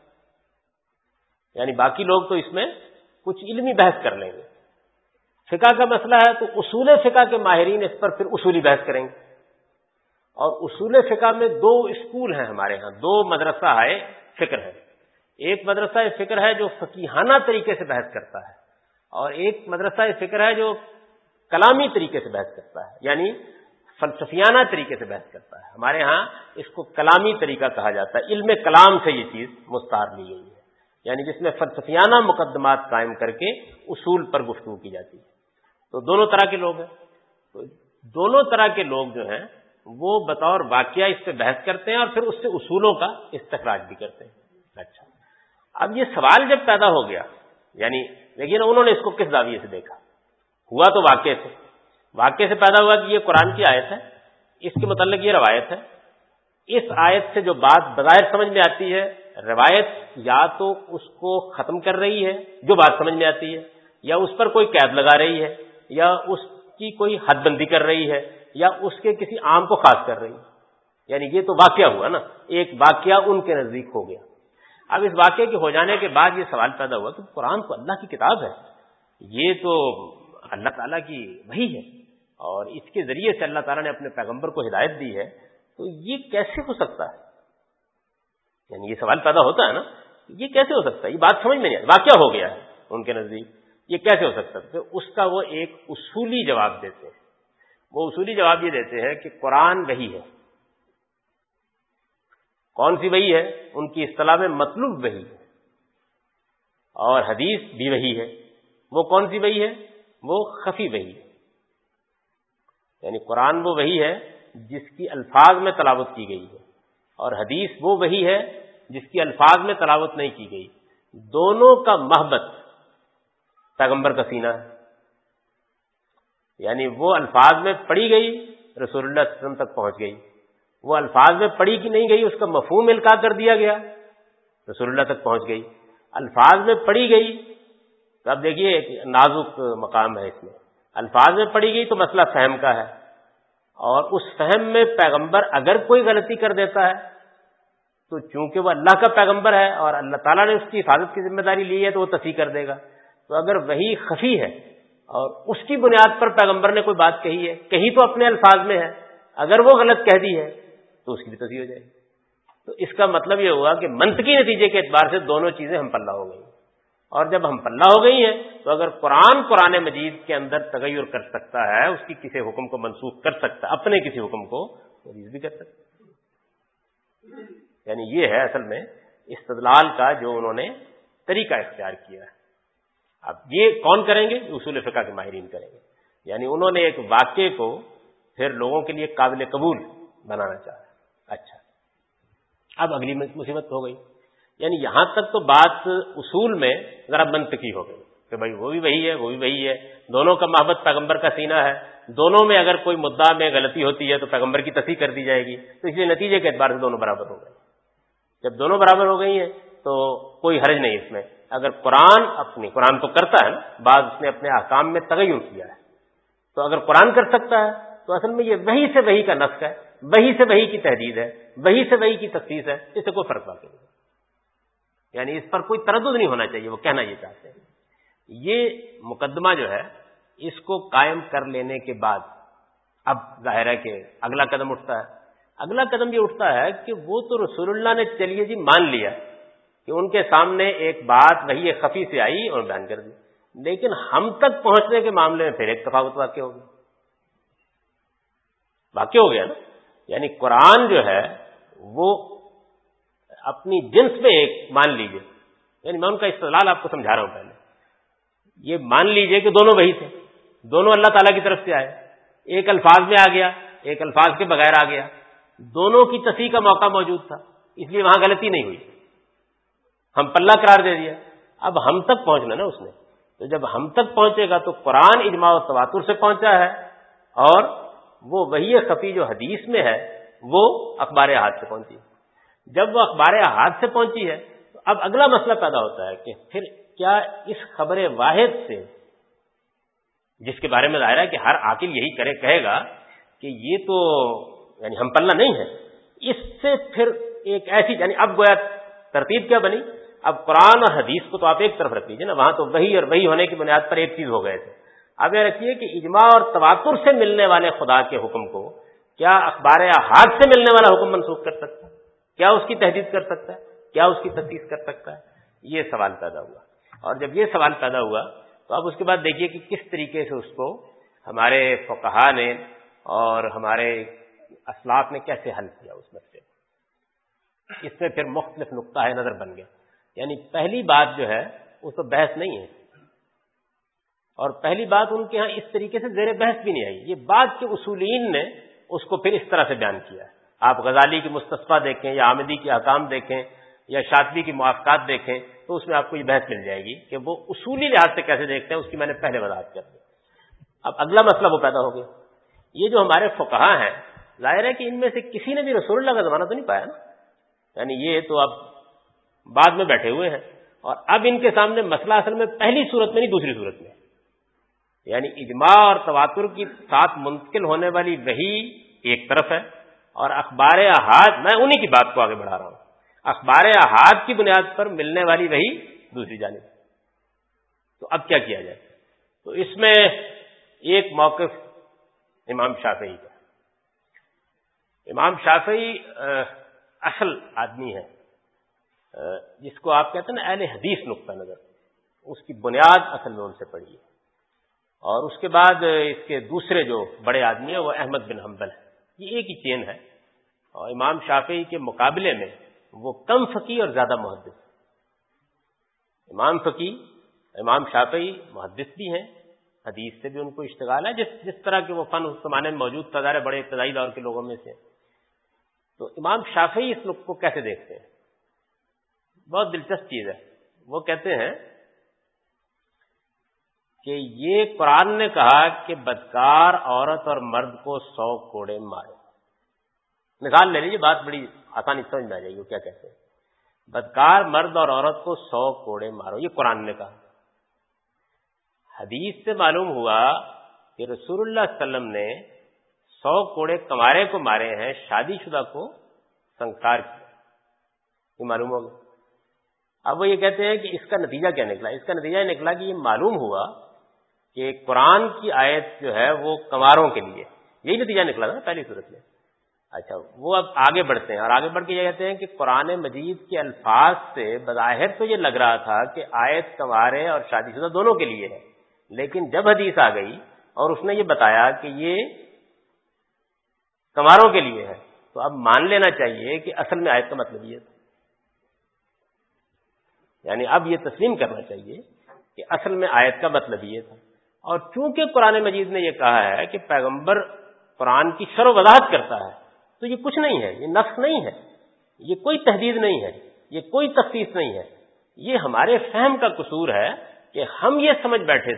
یعنی باقی لوگ تو اس میں کچھ علمی بحث کر لیں گے. فقہ کا مسئلہ ہے تو اصول فقہ کے ماہرین اس پر پھر اصولی بحث کریں گے. اور اصول فقہ میں دو اسکول ہیں ہمارے ہاں، دو مدرسہ ہے فکر ہے. ایک مدرسہ فکر ہے جو فقیہانہ طریقے سے بحث کرتا ہے، اور ایک مدرسہ فکر ہے جو کلامی طریقے سے بحث کرتا ہے، یعنی فلسفیانہ طریقے سے بحث کرتا ہے. ہمارے ہاں اس کو کلامی طریقہ کہا جاتا ہے. علم کلام سے یہ چیز مستعار لی گئی ہے، یعنی جس میں فلسفیانہ مقدمات قائم کر کے اصول پر گفتگو کی جاتی ہے. تو دونوں طرح کے لوگ ہیں. تو دونوں طرح کے لوگ جو ہیں وہ بطور واقعہ اس پہ بحث کرتے ہیں اور پھر اس سے اصولوں کا استخراج بھی کرتے ہیں. اچھا، اب یہ سوال جب پیدا ہو گیا، یعنی دیکھیے نا انہوں نے اس کو کس زاویے سے دیکھا. ہوا تو واقعے سے پیدا ہوا کہ یہ قرآن کی آیت ہے، اس کے متعلق یہ روایت ہے. اس آیت سے جو بات بظاہر سمجھ میں آتی ہے، روایت یا تو اس کو ختم کر رہی ہے جو بات سمجھ میں آتی ہے، یا اس پر کوئی قید لگا رہی ہے، یا اس کی کوئی حد بندی کر رہی ہے، یا اس کے کسی عام کو خاص کر رہی ہے. یعنی یہ تو واقعہ ہوا نا، ایک واقعہ ان کے نزدیک ہو گیا. اب اس واقعے کے ہو جانے کے بعد یہ سوال پیدا ہوا کہ قرآن تو اللہ کی کتاب ہے، یہ تو اللہ تعالیٰ کی وحی ہے، اور اس کے ذریعے سے اللہ تعالیٰ نے اپنے پیغمبر کو ہدایت دی ہے، تو یہ کیسے ہو سکتا ہے؟ یعنی یہ سوال پیدا ہوتا ہے نا، یہ کیسے ہو سکتا ہے؟ یہ بات سمجھ میں نہیں آئی، واقعہ ہو گیا ہے ان کے نزدیک، یہ کیسے ہو سکتا ہے؟ تو اس کا وہ ایک اصولی جواب دیتے ہیں. وہ اصولی جواب یہ دیتے ہیں کہ قرآن وحی ہے. کون سی وحی ہے؟ ان کی اصطلاح میں مطلوب وحی ہے، اور حدیث بھی وحی ہے. وہ کون سی وحی ہے؟ وہ خفی وحی ہے. یعنی قرآن وہ وحی ہے جس کی الفاظ میں تلاوت کی گئی ہے، اور حدیث وہ وحی ہے جس کی الفاظ میں تلاوت نہیں کی گئی. دونوں کا محبت پیغمبر کا سینہ ہے. یعنی وہ الفاظ میں پڑھی گئی رسول اللہ صلی اللہ علیہ وسلم تک پہنچ گئی، وہ الفاظ میں پڑھی کی نہیں گئی اس کا مفہوم القاء کر دیا گیا، رسول اللہ تک پہنچ گئی. الفاظ میں پڑھی گئی تو اب دیکھیے ایک نازک مقام ہے اس میں. الفاظ میں پڑھی گئی تو مسئلہ فہم کا ہے، اور اس فہم میں پیغمبر اگر کوئی غلطی کر دیتا ہے تو چونکہ وہ اللہ کا پیغمبر ہے اور اللہ تعالیٰ نے اس کی حفاظت کی ذمہ داری لی ہے تو وہ تصحیح کر دے گا. تو اگر وہی خفی ہے اور اس کی بنیاد پر پیغمبر نے کوئی بات کہی ہے، کہیں تو اپنے الفاظ میں ہے، اگر وہ غلط کہہ دی ہے تو اس کی بھی تصحیح ہو جائے گی. تو اس کا مطلب یہ ہوا کہ منطقی نتیجے کے اعتبار سے دونوں چیزیں ہم پلہ ہو گئی. اور جب ہم پلہ ہو گئی ہیں تو اگر قرآن مجید کے اندر تغیر کر سکتا ہے، اس کی کسی حکم کو منسوخ کر سکتا ہے، اپنے کسی حکم کو مریض بھی کر سکتا ہے. یعنی یہ ہے اصل میں استدلال کا جو انہوں نے طریقہ اختیار کیا ہے. اب یہ کون کریں گے؟ اصول فقہ کے ماہرین کریں گے. یعنی انہوں نے ایک واقعے کو پھر لوگوں کے لیے قابل قبول بنانا چاہا. اچھا، اب اگلی مصیبت ہو گئی. یعنی یہاں تک تو بات اصول میں ذرا منطقی ہو گئی کہ بھائی وہ بھی وہی ہے، وہ بھی وہی ہے، دونوں کا محبت پیغمبر کا سینہ ہے، دونوں میں اگر کوئی مدعا میں غلطی ہوتی ہے تو پیغمبر کی تصحیح کر دی جائے گی. تو اس لیے نتیجے کے اعتبار سے دونوں برابر ہو گئے. جب دونوں برابر ہو گئی ہیں تو کوئی حرج نہیں اس میں. اگر قرآن تو کرتا ہے نا، بعض اس نے اپنے احکام میں تغیر کیا ہے، تو اگر قرآن کر سکتا ہے تو اصل میں یہ وحی سے وحی کا نسخ ہے، وحی سے وحی کی تحدید ہے، وحی سے وحی کی تخصیص ہے، اس سے کوئی فرق واقع نہیں. یعنی اس پر کوئی تردد نہیں ہونا چاہیے. وہ کہنا یہ چاہتے ہیں. یہ مقدمہ جو ہے اس کو قائم کر لینے کے بعد اب ظاہر ہے کہ اگلا قدم اٹھتا ہے. اگلا قدم یہ اٹھتا ہے کہ وہ تو رسول اللہ نے چلیے جی مان لیا کہ ان کے سامنے ایک بات وحی خفی سے آئی اور بیان کر دی، لیکن ہم تک پہنچنے کے معاملے میں پھر ایک تفاوت واقع ہو گیا نا. یعنی قرآن جو ہے وہ اپنی جنس میں ایک مان لیجئے، یعنی میں ان کا استدلال آپ کو سمجھا رہا ہوں. پہلے یہ مان لیجئے کہ دونوں وحی تھے، دونوں اللہ تعالیٰ کی طرف سے آئے، ایک الفاظ میں آ گیا، ایک الفاظ کے بغیر آ گیا، دونوں کی تصحیح کا موقع موجود تھا، اس لیے وہاں غلطی نہیں ہوئی، ہم پلہ قرار دے دیا. اب ہم تک پہنچنا نا اس نے، تو جب ہم تک پہنچے گا تو قرآن اجماع و تواتر سے پہنچا ہے، اور وہ وحی خفی جو حدیث میں ہے وہ اخبار احاد سے پہنچی. جب وہ اخبار احاد سے پہنچی ہے تو اب اگلا مسئلہ پیدا ہوتا ہے کہ پھر کیا اس خبر واحد سے، جس کے بارے میں ظاہر ہے کہ ہر عاقل یہی کہے گا کہ یہ تو یعنی ہم پلہ نہیں ہے، اس سے پھر ایک ایسی، یعنی اب گویا ترتیب کیا بنی، اب قرآن اور حدیث کو تو آپ ایک طرف رکھ لیجیے نا، وہاں تو وحی اور وحی ہونے کی بنیاد پر ایک چیز ہو گئے تھے. اب یہ رکھیے کہ اجماع اور تواتر سے ملنے والے خدا کے حکم کو کیا اخبار احاد سے ملنے والا حکم منسوخ کر سکتا ہے؟ کیا اس کی تحدید کر سکتا ہے؟ کیا اس کی تخصیص کر سکتا ہے؟ یہ سوال پیدا ہوا. اور جب یہ سوال پیدا ہوا تو اب اس کے بعد دیکھیے کہ کس طریقے سے اس کو ہمارے فقہا نے اور ہمارے اسلاف نے کیسے حل کیا اس مسئلے کو. اس میں پھر مختلف نقطہ نظر بن گیا. یعنی پہلی بات جو ہے اس پر بحث نہیں ہے، اور پہلی بات ان کے ہاں اس طریقے سے زیر بحث بھی نہیں آئی. یہ بات کے اصولین نے اس کو پھر اس طرح سے بیان کیا ہے. آپ غزالی کی مستصفیٰ دیکھیں یا عامدی کے احکام دیکھیں یا شاطبی کی موافقات دیکھیں تو اس میں آپ کو یہ بحث مل جائے گی کہ وہ اصولی لحاظ سے کیسے دیکھتے ہیں. اس کی میں نے پہلے وضاحت کر دی. اب اگلا مسئلہ وہ پیدا ہو گیا، یہ جو ہمارے فقہا ہیں ظاہر ہے کہ ان میں سے کسی نے بھی رسول اللہ کا زمانہ تو نہیں پایا نا، یعنی یہ تو اب بعد میں بیٹھے ہوئے ہیں، اور اب ان کے سامنے مسئلہ اصل میں پہلی صورت میں نہیں دوسری صورت میں، یعنی اجماع اور تواتر کی ساتھ منتقل ہونے والی وحی ایک طرف ہے، اور اخبار احاد، میں انہی کی بات کو آگے بڑھا رہا ہوں، اخبار احاد کی بنیاد پر ملنے والی وحی دوسری جانب. تو اب کیا کیا جائے؟ تو اس میں ایک موقف امام شافعی کا. امام شافعی اصل آدمی ہے جس کو آپ کہتے ہیں نا اہل حدیث نقطہ نظر، اس کی بنیاد اصل میں ان سے پڑی ہے. اور اس کے بعد اس کے دوسرے جو بڑے آدمی ہیں وہ احمد بن حنبل ہے. یہ ایک ہی چین ہے، اور امام شافعی کے مقابلے میں وہ کم فقی اور زیادہ محدث. امام شافعی محدث بھی ہیں، حدیث سے بھی ان کو اشتغال ہے، جس طرح کے وہ فن اس زمانے میں موجود تھا، ظاہر بڑے ابتدائی دور کے لوگوں میں سے. تو امام شافعی اس نقطے کو کیسے دیکھتے ہیں؟ بہت دلچسپ چیز ہے. وہ کہتے ہیں کہ یہ قرآن نے کہا کہ بدکار عورت اور مرد کو 100 کوڑے مارے. مثال لے لیجیے، بات بڑی آسانی سمجھ میں آ جائے گی. وہ کیا کہتے ہیں؟ بدکار مرد اور عورت کو 100 کوڑے مارو، یہ قرآن نے کہا. حدیث سے معلوم ہوا کہ رسول اللہ صلی اللہ علیہ وسلم نے 100 کوڑے کنوارے کو مارے ہیں، شادی شدہ کو سنسار کیا. یہ معلوم ہوگا. اب وہ یہ کہتے ہیں کہ اس کا نتیجہ کیا نکلا؟ اس کا نتیجہ یہ نکلا کہ یہ معلوم ہوا کہ قرآن کی آیت جو ہے وہ کنواروں کے لیے، یہی نتیجہ نکلا تھا نا پہلی صورت میں. اچھا، وہ اب آگے بڑھتے ہیں اور آگے بڑھ کے یہ کہتے ہیں کہ قرآن مجید کے الفاظ سے بظاہر تو یہ لگ رہا تھا کہ آیت کنوارے اور شادی شدہ دونوں کے لیے ہے، لیکن جب حدیث آ گئی اور اس نے یہ بتایا کہ یہ کنواروں کے لیے ہے تو اب مان لینا چاہیے کہ اصل میں آیت کا مطلب یہ تھا. یعنی اب یہ تسلیم کرنا چاہیے کہ اصل میں آیت کا مطلب یہ تھا. اور چونکہ قرآن مجید نے یہ کہا ہے کہ پیغمبر قرآن کی شرح و وضاحت کرتا ہے تو یہ کچھ نہیں ہے، یہ نسخ نہیں ہے، یہ کوئی تحدید نہیں ہے، یہ کوئی تخصیص نہیں ہے. یہ ہمارے فہم کا قصور ہے کہ ہم یہ سمجھ بیٹھے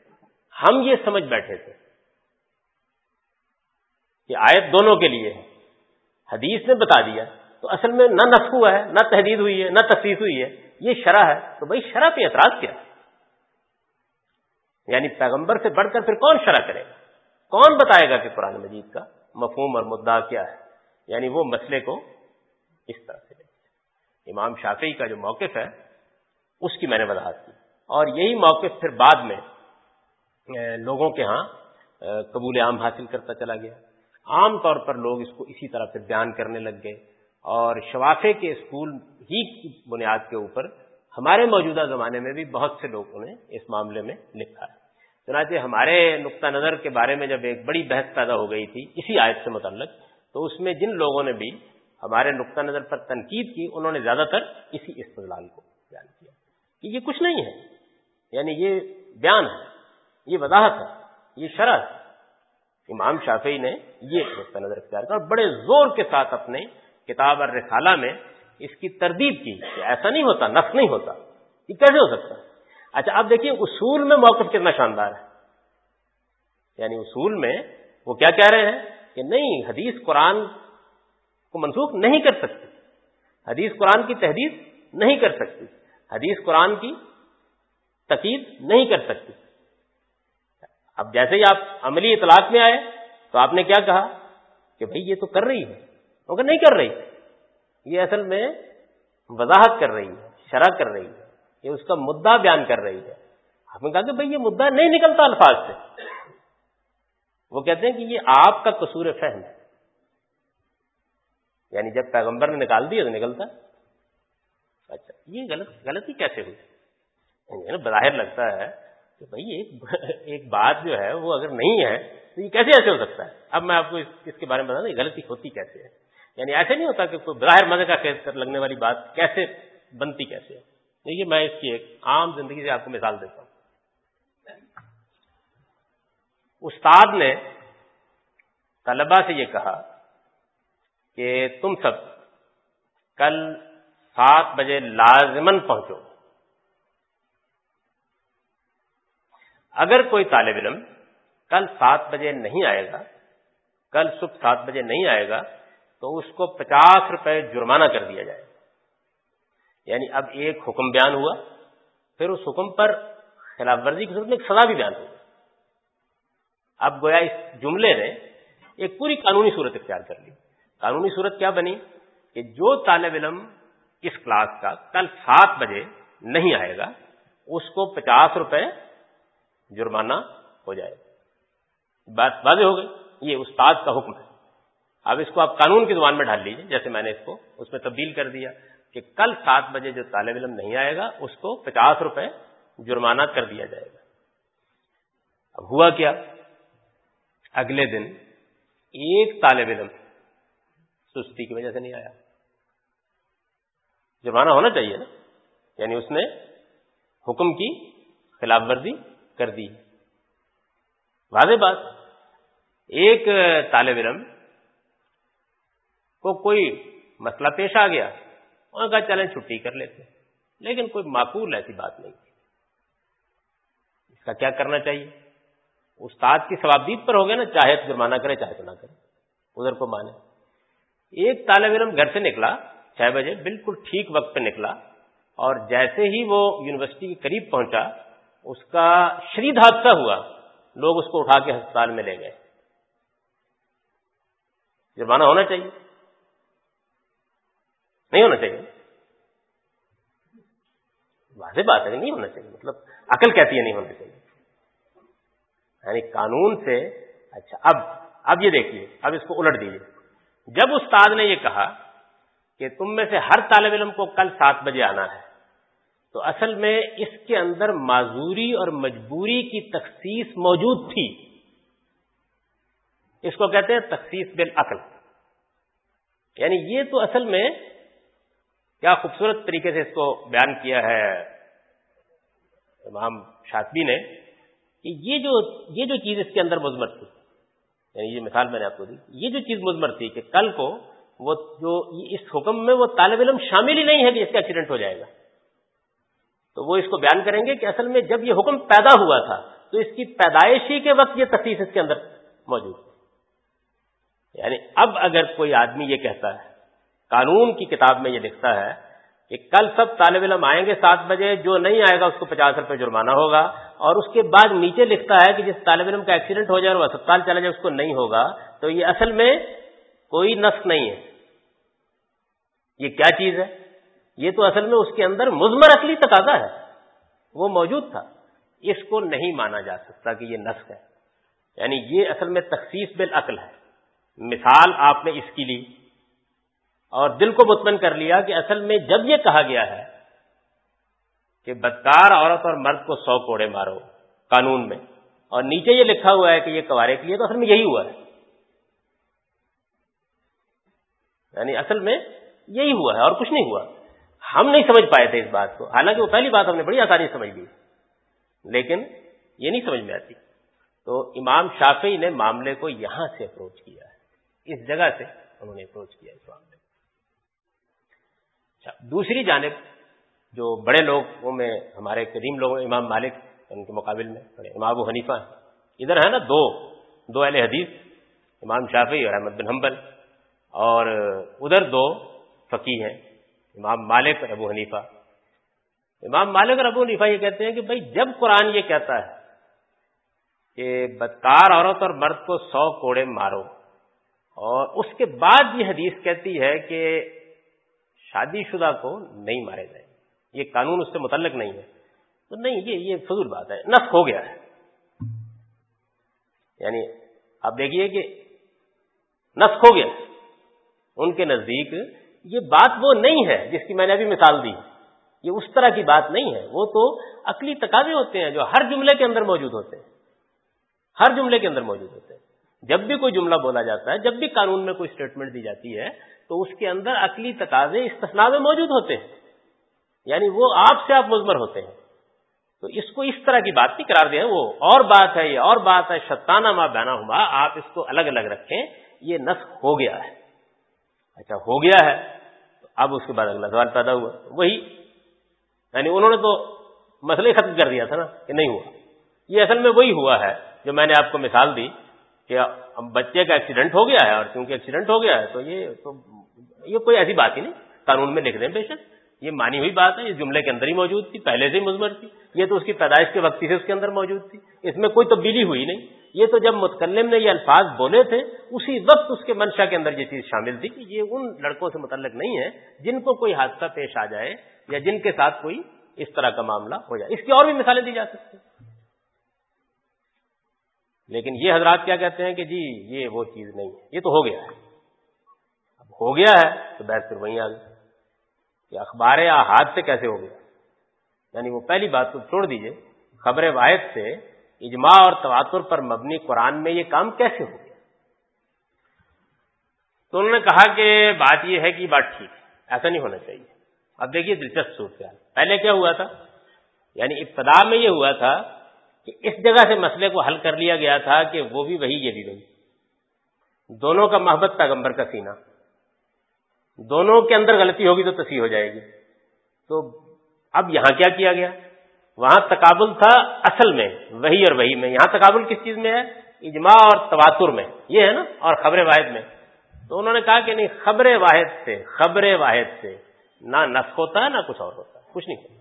تھے کہ آیت دونوں کے لیے ہے. حدیث نے بتا دیا تو اصل میں نہ نسخ ہوا ہے، نہ تحدید ہوئی ہے، نہ تخصیص ہوئی ہے، یہ شرع ہے. تو بھائی شرع پہ اعتراض کیا؟ یعنی پیغمبر سے بڑھ کر پھر کون شرع کرے گا؟ کون بتائے گا کہ قرآن مجید کا مفہوم اور مدعا کیا ہے؟ یعنی وہ مسئلے کو اس طرح سے امام شافعی کا جو موقف ہے اس کی میں نے وضاحت کی، اور یہی موقف پھر بعد میں لوگوں کے ہاں قبول عام حاصل کرتا چلا گیا. عام طور پر لوگ اس کو اسی طرح پھر بیان کرنے لگ گئے، اور شوافع کے اسکول ہی کی بنیاد کے اوپر ہمارے موجودہ زمانے میں بھی بہت سے لوگوں نے اس معاملے میں لکھا ہے. چنانچہ ہمارے نقطہ نظر کے بارے میں جب ایک بڑی بحث پیدا ہو گئی تھی اسی آیت سے متعلق، تو اس میں جن لوگوں نے بھی ہمارے نقطہ نظر پر تنقید کی انہوں نے زیادہ تر اسی استدلال کو بیان کیا کہ یہ کچھ نہیں ہے، یعنی یہ بیان ہے، یہ وضاحت ہے، یہ شرع ہے. امام شافعی نے یہ نقطہ نظر اختیار کیا اور بڑے زور کے ساتھ اپنے کتاب الرسالہ میں اس کی تردید کی کہ ایسا نہیں ہوتا، نفس نہیں ہوتا، یہ کیسے ہو سکتا ہے؟ اچھا اب دیکھیے اصول میں موقف کتنا شاندار ہے. یعنی اصول میں وہ کیا کہہ رہے ہیں کہ نہیں، حدیث قرآن کو منسوخ نہیں کر سکتی، حدیث قرآن کی تحدید نہیں کر سکتی، حدیث قرآن کی تقید نہیں کر سکتی. اب جیسے ہی آپ عملی اطلاق میں آئے تو آپ نے کیا کہا کہ بھئی یہ تو کر رہی ہے، مگر نہیں کر رہی، یہ اصل میں وضاحت کر رہی ہے، شرح کر رہی ہے، یہ اس کا مدعا بیان کر رہی ہے. آپ نے کہا کہ بھئی یہ مدعا نہیں نکلتا الفاظ سے. وہ کہتے ہیں کہ یہ آپ کا قصور فہم ہے، یعنی جب پیغمبر نے نکال دیا تو نکلتا. اچھا یہ غلطی کیسے ہوئی؟ بظاہر لگتا ہے کہ بھئی ایک بات جو ہے وہ اگر نہیں ہے تو یہ کیسے ایسے ہو سکتا ہے؟ اب میں آپ کو اس کے بارے میں بتا دوں یہ غلطی ہوتی کیسے ہے. یعنی ایسے نہیں ہوتا کہ کوئی بظاہر مزے کا خیز لگنے والی بات کیسے بنتی کیسے ہے. دیکھیے میں اس کی ایک عام زندگی سے آپ کو مثال دیتا ہوں. استاد نے طلبہ سے یہ کہا کہ تم سب کل 7 بجے لازماً پہنچو. اگر کوئی طالب علم کل 7 بجے نہیں آئے گا، کل صبح 7 بجے نہیں آئے گا تو اس کو 50 روپے جرمانہ کر دیا جائے. یعنی اب ایک حکم بیان ہوا، پھر اس حکم پر خلاف ورزی کی صورت میں ایک سزا بھی بیان ہوئی. اب گویا اس جملے نے ایک پوری قانونی صورت اختیار کر لی. قانونی صورت کیا بنی کہ جو طالب علم اس کلاس کا کل 7 بجے نہیں آئے گا اس کو 50 روپے جرمانہ ہو جائے گا. بات واضح ہو گئی، یہ استاد کا حکم ہے. اب اس کو آپ قانون کی زبان میں ڈال لیجیے، جیسے میں نے اس کو اس میں تبدیل کر دیا کہ کل 7 بجے جو طالب علم نہیں آئے گا اس کو 50 روپے جرمانہ کر دیا جائے گا. اب ہوا کیا، اگلے دن ایک طالب علم سستی کی وجہ سے نہیں آیا. جرمانہ ہونا چاہیے نا، یعنی اس نے حکم کی خلاف ورزی کر دی. واضح بات. ایک طالب علم کو کوئی مسئلہ پیش آ گیا، انہوں نے کہا چلیں چھٹی کر لیتے، لیکن کوئی معقول ایسی بات نہیں. اس کا کیا کرنا چاہیے؟ استاد کی ثوابدید پر ہو گیا نا، چاہے جرمانہ کرے چاہے تو نہ کرے، ادھر کو مانے. ایک طالب علم گھر سے نکلا 6 بجے، بالکل ٹھیک وقت پہ نکلا، اور جیسے ہی وہ یونیورسٹی کے قریب پہنچا اس کا شدید حادثہ ہوا، لوگ اس کو اٹھا کے ہسپتال میں لے گئے. جرمانہ ہونا چاہیے؟ نہیں ہونا چاہیے. واضح بات ہے نہیں ہونا چاہیے، مطلب عقل کہتی ہے نہیں ہونا چاہیے، یعنی قانون سے. اچھا اب یہ دیکھیے، اب اس کو الٹ دیجیے. جب استاد نے یہ کہا کہ تم میں سے ہر طالب علم کو کل 7 بجے آنا ہے، تو اصل میں اس کے اندر معذوری اور مجبوری کی تخصیص موجود تھی. اس کو کہتے ہیں تخصیص بالعقل. یعنی یہ تو اصل میں کیا خوبصورت طریقے سے اس کو بیان کیا ہے امام شاطبی نے کہ یہ جو چیز اس کے اندر مضمر تھی، یعنی یہ مثال میں نے آپ کو دی، یہ جو چیز مضمر تھی کہ کل کو وہ جو اس حکم میں وہ طالب علم شامل ہی نہیں ہے کہ اس کا ایکسیڈنٹ ہو جائے گا، تو وہ اس کو بیان کریں گے کہ اصل میں جب یہ حکم پیدا ہوا تھا تو اس کی پیدائشی کے وقت یہ تخصیص اس کے اندر موجود ہے. یعنی اب اگر کوئی آدمی یہ کہتا ہے قانون کی کتاب میں یہ لکھتا ہے کہ کل سب طالب علم آئیں گے 7 بجے، جو نہیں آئے گا اس کو 50 روپے جرمانہ ہوگا، اور اس کے بعد نیچے لکھتا ہے کہ جس طالب علم کا ایکسیڈنٹ ہو جائے اور وہ اسپتال چلا جائے اس کو نہیں ہوگا. تو یہ اصل میں کوئی نسخ نہیں ہے. یہ کیا چیز ہے؟ یہ تو اصل میں اس کے اندر مضمر عقلی تقاضا ہے، وہ موجود تھا. اس کو نہیں مانا جا سکتا کہ یہ نسخ ہے. یعنی یہ اصل میں تخصیص بالعقل ہے. مثال آپ نے اس کی لی اور دل کو مطمئن کر لیا کہ اصل میں جب یہ کہا گیا ہے کہ بدکار عورت اور مرد کو 100 کوڑے مارو قانون میں، اور نیچے یہ لکھا ہوا ہے کہ یہ کوارے کے لیے، تو اصل میں یہی ہوا ہے. یعنی اصل میں یہی ہوا ہے اور کچھ نہیں ہوا. ہم نہیں سمجھ پائے تھے اس بات کو، حالانکہ وہ پہلی بات ہم نے بڑی آسانی سے سمجھ لی، لیکن یہ نہیں سمجھ میں آتی. تو امام شافعی نے معاملے کو یہاں سے اپروچ کیا ہے، اس جگہ سے انہوں نے اپروچ کیا اس معاملے کو. دوسری جانب جو بڑے لوگوں میں ہمارے قدیم لوگ، امام مالک ان کے مقابل میں بڑے امام ابو حنیفہ، ادھر ہے نا دو اہل حدیث، امام شافعی اور احمد بن حنبل، اور ادھر 2 فقیہ ہیں، امام مالک اور ابو حنیفہ. امام مالک اور ابو حنیفہ یہ کہتے ہیں کہ بھائی جب قرآن یہ کہتا ہے کہ بدکار عورت اور مرد کو 100 کوڑے مارو، اور اس کے بعد یہ حدیث کہتی ہے کہ شادی شدہ کو نہیں مارے جائیں، یہ قانون اس سے متعلق نہیں ہے، تو نہیں، یہ فضول بات ہے، نسخ ہو گیا ہے. یعنی آپ دیکھیے کہ نسخ ہو گیا. ان کے نزدیک یہ بات وہ نہیں ہے جس کی میں نے ابھی مثال دی. یہ اس طرح کی بات نہیں ہے، وہ تو عقلی تقاضے ہوتے ہیں جو ہر جملے کے اندر موجود ہوتے ہیں، ہر جملے کے اندر موجود ہوتے ہیں. جب بھی کوئی جملہ بولا جاتا ہے، جب بھی قانون میں کوئی اسٹیٹمنٹ دی جاتی ہے، تو اس کے اندر عقلی تقاضے استثناء میں موجود ہوتے ہیں، یعنی وہ آپ سے آپ مضمر ہوتے ہیں. تو اس کو اس طرح کی بات نہیں قرار دیا، وہ اور بات ہے، یہ اور بات ہے، شتانہ ما بینہما، آپ اس کو الگ الگ رکھیں. یہ نسخ ہو گیا ہے. اچھا ہو گیا ہے، اب اس کے بعد اگلا سوال پیدا ہوا، وہی یعنی انہوں نے تو مسئلہ ختم کر دیا تھا نا کہ نہیں ہوا. یہ اصل میں وہی ہوا ہے جو میں نے آپ کو مثال دی کہ بچے کا ایکسیڈنٹ ہو گیا ہے، اور کیونکہ ایکسیڈنٹ ہو گیا ہے تو یہ کوئی ایسی بات ہی نہیں، قانون میں لکھ دیں بے شک، یہ مانی ہوئی بات ہے، یہ جملے کے اندر ہی موجود تھی، پہلے سے ہی مضمر تھی، یہ تو اس کی پیدائش کے وقت سے اس کے اندر موجود تھی، اس میں کوئی تبدیلی ہوئی نہیں. یہ تو جب متکلم نے یہ الفاظ بولے تھے اسی وقت اس کے منشا کے اندر یہ چیز شامل تھی کہ یہ ان لڑکوں سے متعلق نہیں ہے جن کو کوئی حادثہ پیش آ جائے یا جن کے ساتھ کوئی اس طرح کا معاملہ ہو جائے. اس کی اور بھی مثالیں دی جا سکتی ہیں، لیکن یہ حضرات کیا کہتے ہیں کہ جی یہ وہ چیز نہیں ہے، یہ تو ہو گیا ہے. اب ہو گیا ہے تو بحث پھر وہیں آ گئی کہ اخبار احاد سے کیسے ہو گیا. یعنی وہ پہلی بات تو چھوڑ دیجئے، خبر واحد سے اجماع اور تواتر پر مبنی قرآن میں یہ کام کیسے ہو گیا. تو انہوں نے کہا کہ بات یہ ہے کہ بات ٹھیک ہے، ایسا نہیں ہونا چاہیے. اب دیکھیے دلچسپ صورتحال، پہلے کیا ہوا تھا، یعنی ابتدا میں یہ ہوا تھا کہ اس جگہ سے مسئلے کو حل کر لیا گیا تھا کہ وہ بھی وہی یہ بھی وہی، دونوں کا محبت پیغمبر کا سینہ، دونوں کے اندر غلطی ہوگی تو تصحیح ہو جائے گی. تو اب یہاں کیا کیا گیا، وہاں تقابل تھا اصل میں وہی اور وہی میں، یہاں تقابل کس چیز میں ہے، اجماع اور تواتر میں، یہ ہے نا، اور خبر واحد میں. تو انہوں نے کہا کہ نہیں، خبر واحد سے نہ نسخ ہوتا ہے نہ کچھ اور ہوتا ہے، کچھ نہیں ہوتا.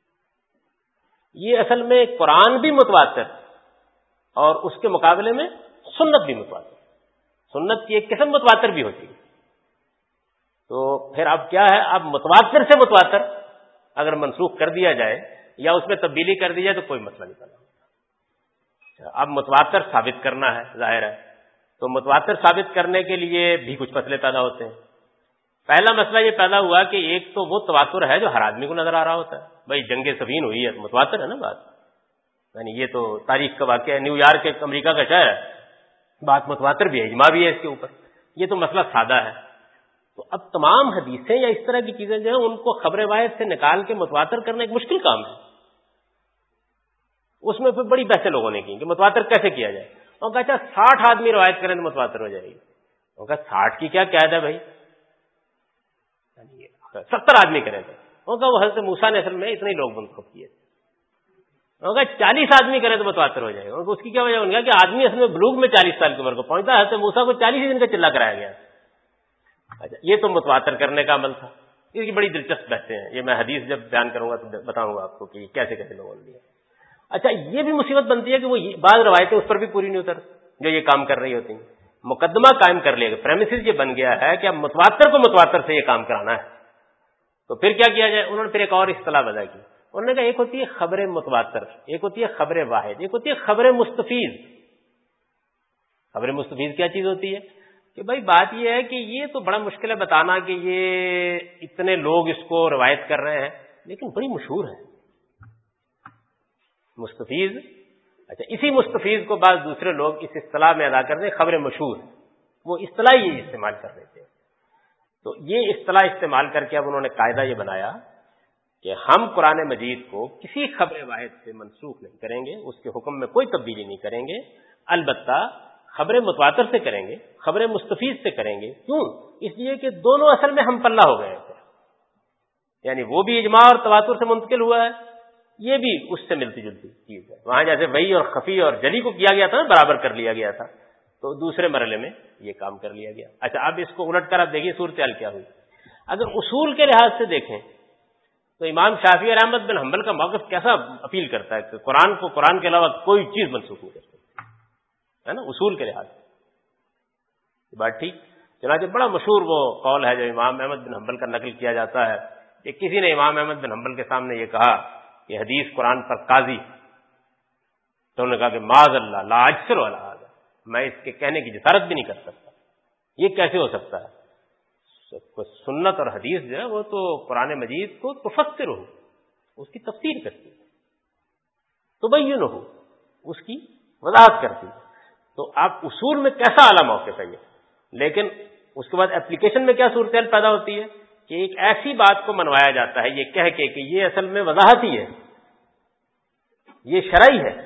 یہ اصل میں قرآن بھی متواتر اور اس کے مقابلے میں سنت بھی متواتر، سنت کی ایک قسم متواتر بھی ہوتی ہے. تو پھر اب کیا ہے، اب متواتر سے متواتر اگر منسوخ کر دیا جائے یا اس میں تبدیلی کر دی جائے تو کوئی مسئلہ نہیں پیدا. اب متواتر ثابت کرنا ہے، ظاہر ہے، تو متواتر ثابت کرنے کے لیے بھی کچھ مسئلے پیدا ہوتے ہیں. پہلا مسئلہ یہ پیدا ہوا کہ ایک تو وہ تواتر ہے جو ہر آدمی کو نظر آ رہا ہوتا ہے. بھائی جنگ صفین ہوئی ہے، متواتر ہے نا بات، یعنی یہ تو تاریخ کا واقعہ ہے، نیو یارک ایک امریکہ کا شہر ہے، بات متواتر بھی ہے، اجماع بھی ہے اس کے اوپر. یہ تو مسئلہ سادہ ہے. تو اب تمام حدیثیں یا اس طرح کی چیزیں جو ہیں ان کو خبر واحد سے نکال کے متواتر کرنا ایک مشکل کام ہے. اس میں پھر بڑی بحثیں لوگوں نے کی کہ متواتر کیسے کیا جائے. اور کہا اچھا 60 آدمی روایت کریں تو متواتر ہو جائے گی. اور کہا 60 کی کیا قید ہے بھائی، 70 آدمی کریں تھے. اور کہا وہ حضرت موسیٰ نے اصل میں اتنے لوگ منتخب کیے تھے. اور کہا 40 آدمی کریں تو متواتر ہو جائے گا. اور اس کی کیا وجہ، ان کا کہ آدمی اصل میں بلوغ میں 40 سال کی عمر کو پہنچتا ہے، حضرت موسیٰ کو 40 ہی دن کا چلا کرایا گیا. اچھا یہ تو متواتر کرنے کا عمل تھا. اس کی بڑی دلچسپ بحثیں ہیں, یہ میں حدیث جب بیان کروں گا تو بتاؤں گا آپ کو کہ کیسے کیسے لوگوں نے لیا. اچھا یہ بھی مصیبت بنتی ہے کہ وہ بعض روایتیں اس پر بھی پوری نہیں اتر جو یہ کام کر رہی ہوتی ہیں. مقدمہ قائم کر لیا گیا, پریمیسز یہ بن گیا ہے کہ اب متواتر کو متواتر سے یہ کام کرانا ہے. تو پھر کیا کیا جائے؟ انہوں نے پھر ایک اور اصطلاح وضع کی. انہوں نے کہا ایک ہوتی ہے خبر متواتر, ایک ہوتی ہے خبر واحد, ایک ہوتی ہے خبر مستفیض. خبر مستفیض کیا چیز ہوتی ہے کہ بھائی بات یہ ہے کہ یہ تو بڑا مشکل ہے بتانا کہ یہ اتنے لوگ اس کو روایت کر رہے ہیں لیکن بڑی مشہور ہے. مستفیض, اچھا اسی مستفیض کو بعض دوسرے لوگ اس اصطلاح میں ادا کر دیں خبر مشہور, وہ اصطلاح یہ استعمال کر رہے تھے. تو یہ اصطلاح استعمال کر کے اب انہوں نے قاعدہ یہ بنایا کہ ہم قرآن مجید کو کسی خبر واحد سے منسوخ نہیں کریں گے, اس کے حکم میں کوئی تبدیلی نہیں کریں گے, البتہ خبر متواتر سے کریں گے, خبر مستفیض سے کریں گے. کیوں؟ اس لیے کہ دونوں اصل میں ہم پلہ ہو گئے تھے, یعنی وہ بھی اجماع اور تواتر سے منتقل ہوا ہے, یہ بھی اس سے ملتی جلتی چیز ہے. وہاں جیسے وحی اور خفی اور جلی کو کیا گیا تھا نا, برابر کر لیا گیا تھا, تو دوسرے مرحلے میں یہ کام کر لیا گیا. اچھا اب اس کو الٹ کر آپ دیکھیے صورتحال کیا ہوئی. اگر اصول کے لحاظ سے دیکھیں تو امام شافعی اور احمد بن حنبل کا موقف کیسا اپیل کرتا ہے کہ قرآن کو قرآن کے علاوہ کوئی چیز منسوخ نہیں کر سکتی ہے نا, اصول کے لحاظ سے بات ٹھیک. چنانچہ بڑا مشہور وہ قول ہے جو امام احمد بن حنبل کا نقل کیا جاتا ہے کہ کسی نے امام احمد بن حنبل کے سامنے یہ کہا کہ حدیث قرآن پر قاضی, تو انہوں نے کہا کہ معاذ اللہ لا اجسر ولا هذا, میں اس کے کہنے کی جسارت بھی نہیں کر سکتا, یہ کیسے ہو سکتا ہے. سنت اور حدیث جو ہے وہ تو قرآن مجید کو تفسر ہو, اس کی تفسیر کرتی ہے, تبین ہو, اس کی وضاحت کرتی ہے. تو آپ اصول میں کیسا اعلیٰ موقف ہے یہ, لیکن اس کے بعد اپلیکیشن میں کیا صورتحال پیدا ہوتی ہے کہ ایک ایسی بات کو منوایا جاتا ہے یہ کہہ کے کہ یہ اصل میں وضاحت ہی ہے, یہ شرعی ہے,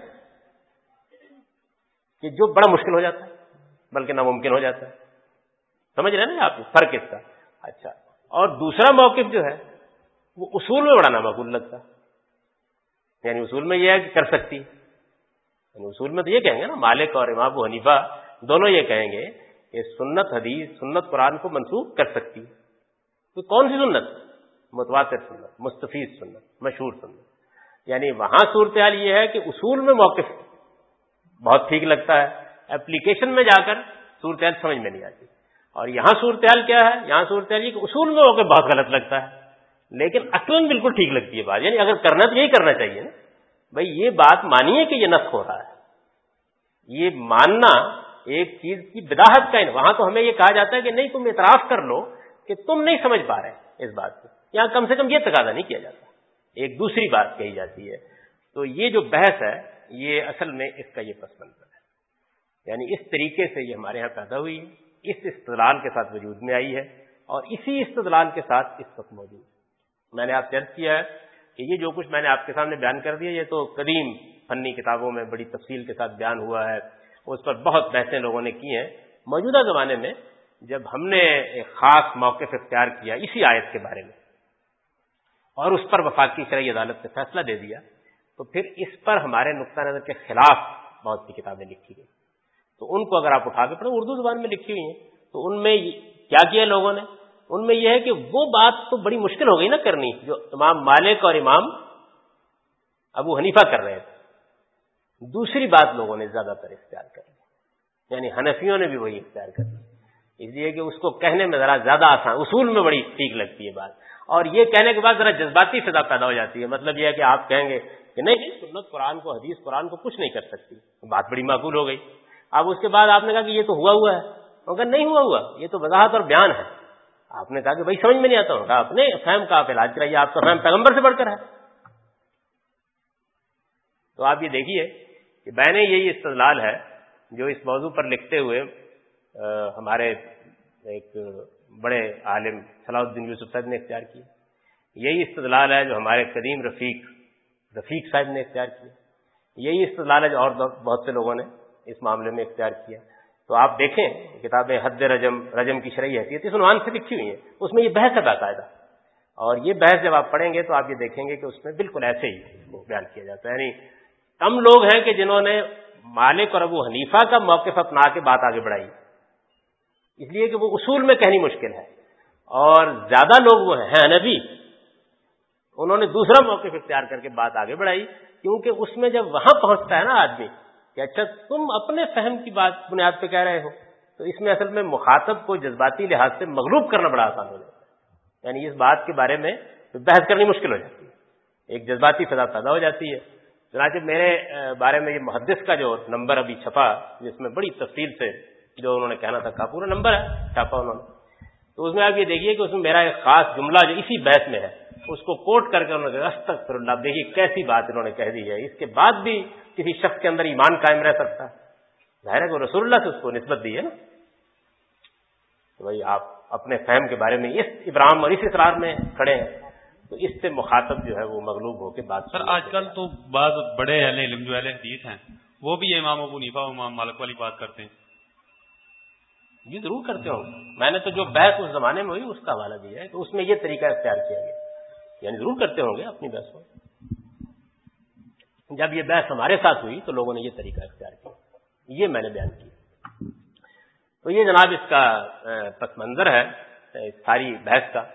کہ جو بڑا مشکل ہو جاتا ہے بلکہ ناممکن ہو جاتا ہے. سمجھ رہے ہیں نا آپ فرق اس کا. اچھا, اور دوسرا موقف جو ہے وہ اصول میں بڑا نامعقول لگتا ہے, یعنی اصول میں یہ ہے کہ کر سکتی, یعنی اصول میں تو یہ کہیں گے نا, مالک اور امام ابو حنیفہ دونوں یہ کہیں گے کہ سنت حدیث سنت قرآن کو منسوخ کر سکتی. تو کون سی سنت؟ متواتر سنت, مستفیض سنت, مشہور سنت. یعنی وہاں صورتحال یہ ہے کہ اصول میں موقف بہت ٹھیک لگتا ہے, اپلیکیشن میں جا کر صورتحال سمجھ میں نہیں آتی. اور یہاں صورتحال کیا ہے؟ یہاں صورتحال یہ کہ اصول میں موقف بہت غلط لگتا ہے لیکن عقلاً بالکل ٹھیک لگتی ہے بات. یعنی اگر کرنا تو یہی کرنا چاہیے نا بھائی, یہ بات مانیے کہ یہ نسخ ہو رہا ہے, یہ ماننا ایک چیز کی بداہت کا ہے. وہاں تو ہمیں یہ کہا جاتا ہے کہ نہیں تم اعتراف کر لو کہ تم نہیں سمجھ پا رہے اس بات کو. یہاں کم سے کم یہ تقاضا نہیں کیا جاتا, ایک دوسری بات کہی جاتی ہے. تو یہ جو بحث ہے یہ اصل میں اس کا یہ پس منظر ہے, یعنی اس طریقے سے یہ ہمارے یہاں پیدا ہوئی ہے, اس استدلال کے ساتھ وجود میں آئی ہے اور اسی استدلال کے ساتھ اس وقت موجود ہے. میں نے آپ سے عرض کیا ہے کہ یہ جو کچھ میں نے آپ کے سامنے بیان کر دیا یہ تو قدیم فنی کتابوں میں بڑی تفصیل کے ساتھ بیان ہوا ہے, اس پر بہت بحثیں لوگوں نے کی ہیں. موجودہ زمانے میں جب ہم نے ایک خاص موقف اختیار کیا اسی آیت کے بارے میں اور اس پر وفاقی شرعی عدالت نے فیصلہ دے دیا, تو پھر اس پر ہمارے نقطہ نظر کے خلاف بہت سی کتابیں لکھی گئی. تو ان کو اگر آپ اٹھا کے پڑھیں, اردو زبان میں لکھی ہوئی ہیں, تو ان میں کیا کیا لوگوں نے, ان میں یہ ہے کہ وہ بات تو بڑی مشکل ہو گئی نا کرنی جو امام مالک اور امام ابو حنیفہ کر رہے تھے. دوسری بات لوگوں نے زیادہ تر اختیار کر لی, یعنی حنفیوں نے بھی وہی اختیار کر لی, اس لیے کہ اس کو کہنے میں ذرا زیادہ آسان, اصول میں بڑی ٹھیک لگتی ہے بات, اور یہ کہنے کے بعد ذرا جذباتی فضا پیدا ہو جاتی ہے. مطلب یہ ہے کہ آپ کہیں گے کہ نہیں سنت قرآن کو حدیث قرآن کو کچھ نہیں کر سکتی, بات بڑی معقول ہو گئی. اب اس کے بعد آپ نے کہا کہ یہ تو ہوا ہے, مگر نہیں ہوا, یہ تو وضاحت اور بیان ہے. آپ نے کہا کہ بھائی سمجھ میں نہیں آتا ہوں, آپ نے فہم کا آپ علاج کرائیے, آپ کا فہم پیغمبر سے بڑھ کر ہے. تو آپ یہ دیکھیے کہ میں نے یہی استدلال ہے جو اس موضوع پر لکھتے ہوئے ہمارے ایک بڑے عالم صلاح الدین یوسف صاحب نے اختیار کیا. یہی استدلال ہے جو ہمارے قدیم رفیق صاحب نے اختیار کیا. یہی استدلال ہے جو اور بہت سے لوگوں نے اس معاملے میں اختیار کیا. تو آپ دیکھیں کتابیں حد رجم کی شرعی حیثیت اس عنوان سے لکھی ہوئی ہیں, اس میں یہ بحث ہے باقاعدہ, اور یہ بحث جب آپ پڑھیں گے تو آپ یہ دیکھیں گے کہ اس میں بالکل ایسے ہی وہ بیان کیا جاتا ہے. یعنی کم لوگ ہیں کہ جنہوں نے مالک اور ابو حنیفہ کا موقف اپنا کے بات آگے بڑھائی, اس لیے کہ وہ اصول میں کہنی مشکل ہے، اور زیادہ لوگ وہ ہیں حنفی، انہوں نے دوسرا موقف اختیار کر کے بات آگے بڑھائی، کیونکہ اس میں جب وہاں پہنچتا ہے نا آدمی کہ اچھا تم اپنے فہم کی بات بنیاد پہ کہہ رہے ہو، تو اس میں اصل میں مخاطب کو جذباتی لحاظ سے مغلوب کرنا بڑا آسان ہو جاتا ہے، یعنی اس بات کے بارے میں بحث کرنی مشکل ہو جاتی ہے، ایک جذباتی فضا پیدا ہو جاتی ہے۔ چنانچہ میرے بارے میں یہ محدث کا جو نمبر ابھی چھپا، جس میں بڑی تفصیل سے جو انہوں نے کہنا تھا کہا، پورا نمبر ہے چھاپا انہوں نے، تو اس میں آپ یہ دیکھیے کہ اس میں میرا ایک خاص جملہ جو اسی بحث میں ہے اس کو کوٹ کر کے انہوں نے کہا استغفر اللہ، دیکھیے کیسی بات انہوں نے کہہ دی ہے، اس کے بعد بھی کسی شخص کے اندر ایمان قائم رہ سکتا ہے؟ ظاہر ہے کہ رسول اللہ سے اس کو نسبت دی ہے نا، تو بھائی آپ اپنے فہم کے بارے میں اس ابرام اور اس اصرار میں کھڑے ہیں، تو اس سے مخاطب جو ہے وہ مغلوب ہو کے بات۔ سر آج کل تو بعض بڑے اہل علم جو اہل حدیث ہیں وہ بھی امام ابو حنیفہ اور امام مالک والی بات کرتے ہیں۔ یہ ضرور کرتے ہوں، میں نے تو جو بحث اس زمانے میں ہوئی اس کا حوالہ دیا ہے کہ اس میں یہ طریقہ اختیار کیا گیا، یعنی ضرور کرتے ہوں گے اپنی بحث میں۔ جب یہ بحث ہمارے ساتھ ہوئی تو لوگوں نے یہ طریقہ اختیار کیا، یہ میں نے بیان کیا۔ تو یہ جناب اس کا پس منظر ہے ساری بحث کا۔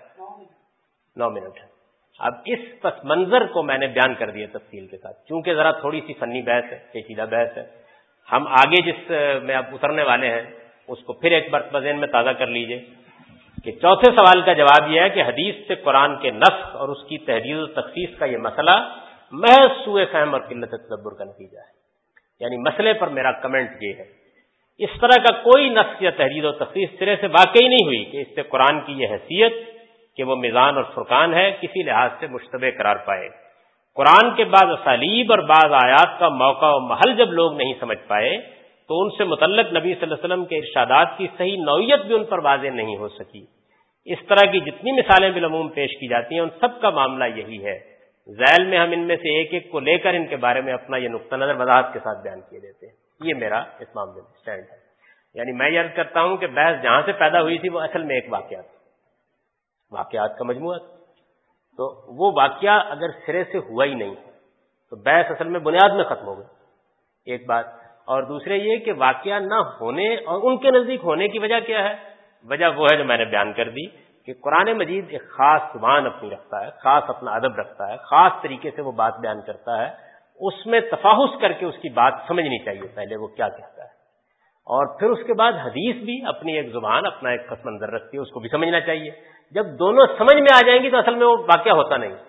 9 منٹ ہے۔ اب اس پس منظر کو میں نے بیان کر دیا تفصیل کے ساتھ، چونکہ ذرا تھوڑی سی فنی بحث ہے، پیچیدہ بحث ہے۔ ہم آگے جس میں اب اترنے والے ہیں اس کو پھر ایک مرتبہ ذہن میں تازہ کر لیجئے کہ چوتھے سوال کا جواب یہ ہے کہ حدیث سے قرآن کے نسخ اور اس کی تحدید و تخصیص کا یہ مسئلہ محض سوء فہم اور قلت تدبر کا نتیجہ ہے، یعنی مسئلے پر میرا کمنٹ یہ ہے، اس طرح کا کوئی نسخ یا تحدید و تخصیص سرے سے واقعی نہیں ہوئی کہ اس سے قرآن کی یہ حیثیت کہ وہ میزان اور فرقان ہے کسی لحاظ سے مشتبہ قرار پائے۔ قرآن کے بعض اسالیب اور بعض آیات کا موقع و محل جب لوگ نہیں سمجھ پائے تو ان سے متعلق نبی صلی اللہ علیہ وسلم کے ارشادات کی صحیح نوعیت بھی ان پر واضح نہیں ہو سکی۔ اس طرح کی جتنی مثالیں بالعموم پیش کی جاتی ہیں ان سب کا معاملہ یہی ہے۔ ذیل میں ہم ان میں سے ایک ایک کو لے کر ان کے بارے میں اپنا یہ نقطہ نظر وضاحت کے ساتھ بیان کیے دیتے ہیں۔ یہ میرا اس معاملے میں اسٹینڈ ہے، یعنی میں یہ عرض کرتا ہوں کہ بحث جہاں سے پیدا ہوئی تھی وہ اصل میں ایک واقعات کا مجموعہ، تو وہ واقعہ اگر سرے سے ہوا ہی نہیں تو بحث اصل میں بنیاد میں ختم ہو گئی، ایک بات۔ اور دوسرے یہ کہ واقعہ نہ ہونے اور ان کے نزدیک ہونے کی وجہ کیا ہے؟ وجہ وہ ہے جو میں نے بیان کر دی کہ قرآن مجید ایک خاص زبان اپنی رکھتا ہے، خاص اپنا ادب رکھتا ہے، خاص طریقے سے وہ بات بیان کرتا ہے، اس میں تفاحص کر کے اس کی بات سمجھنی چاہیے پہلے وہ کیا کہتا ہے، اور پھر اس کے بعد حدیث بھی اپنی ایک زبان، اپنا ایک پس منظر رکھتی ہے، اس کو بھی سمجھنا چاہیے۔ جب دونوں سمجھ میں آ جائیں گی تو اصل میں وہ واقعہ ہوتا نہیں،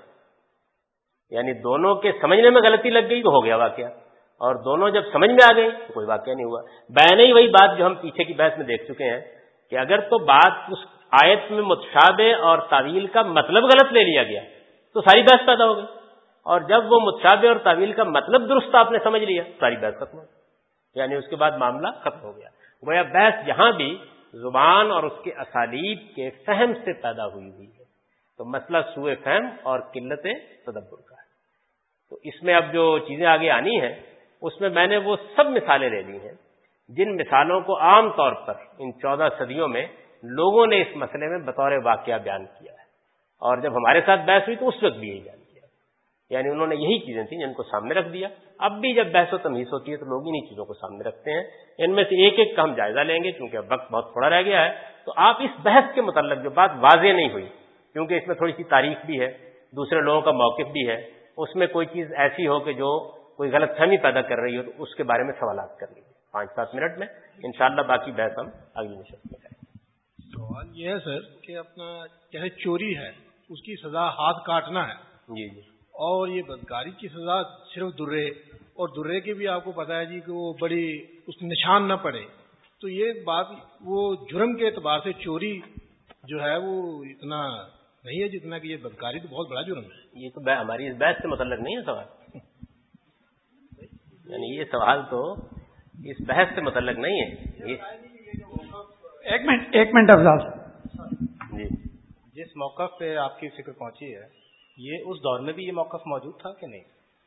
یعنی دونوں کے سمجھنے میں غلطی لگ گئی تو ہو گیا واقعہ، اور دونوں جب سمجھ میں آ گئی تو کوئی واقعہ نہیں ہوا۔ بیان ہی وہی بات جو ہم پیچھے کی بحث میں دیکھ چکے ہیں کہ اگر تو بات اس آیت میں متشابہ اور تعویل کا مطلب غلط لے لیا گیا تو ساری بحث پیدا ہو گئی، اور جب وہ متشابہ اور تعویل کا مطلب درست آپ نے سمجھ لیا ساری بحث ختم ہو گئی، یعنی اس کے بعد معاملہ ختم ہو گیا۔ گویا بحث یہاں بھی زبان اور اس کے اسالیب کے فہم سے پیدا ہوئی ہے، تو مسئلہ سوء فہم اور قلت تدبر کا ہے۔ تو اس میں اب جو چیزیں آگے آنی ہیں اس میں نے وہ سب مثالیں لے لی ہیں جن مثالوں کو عام طور پر ان 14 صدیوں میں لوگوں نے اس مسئلے میں بطور واقعہ بیان کیا ہے، اور جب ہمارے ساتھ بحث ہوئی تو اس وقت بھی یہی بیان کیا، یعنی انہوں نے یہی چیزیں تھیں جن کو سامنے رکھ دیا۔ اب بھی جب بحث و تمہیز ہوتی ہے تو لوگ انہی چیزوں کو سامنے رکھتے ہیں۔ ان میں سے ایک ایک کا ہم جائزہ لیں گے کیونکہ اب وقت بہت تھوڑا رہ گیا ہے، تو آپ اس بحث کے متعلق جو بات واضح نہیں ہوئی، کیونکہ اس میں تھوڑی سی تاریخ بھی ہے، دوسرے لوگوں کا موقف بھی ہے، اس میں کوئی چیز ایسی ہو کہ جو کوئی غلط فہمی پیدا کر رہی ہو تو اس کے بارے میں سوالات کر لیجیے 5-7 منٹ میں، انشاءاللہ باقی بحث ہم اگلی نشست میں کریں گے۔ سوال یہ ہے سر کہ اپنا جیسے چوری ہے اس کی سزا ہاتھ کاٹنا ہے، جی جی، اور یہ بدکاری کی سزا صرف درے، اور درے کے بھی آپ کو پتا ہے جی کہ وہ بڑی اس نشان نہ پڑے، تو یہ بات وہ جرم کے اعتبار سے چوری جو ہے وہ اتنا نہیں ہے جتنا کہ یہ بدکاری تو بہت بڑا جرم ہے۔ یہ تو ہماری اس بحث سے متعلق نہیں ہے سوال، یعنی یہ سوال تو اس بحث سے متعلق نہیں ہے۔ ایک منٹ افضال جی، جس موقف پہ آپ کی فکر پہنچی ہے یہ اس دور میں بھی یہ موقف موجود تھا کہ نہیں؟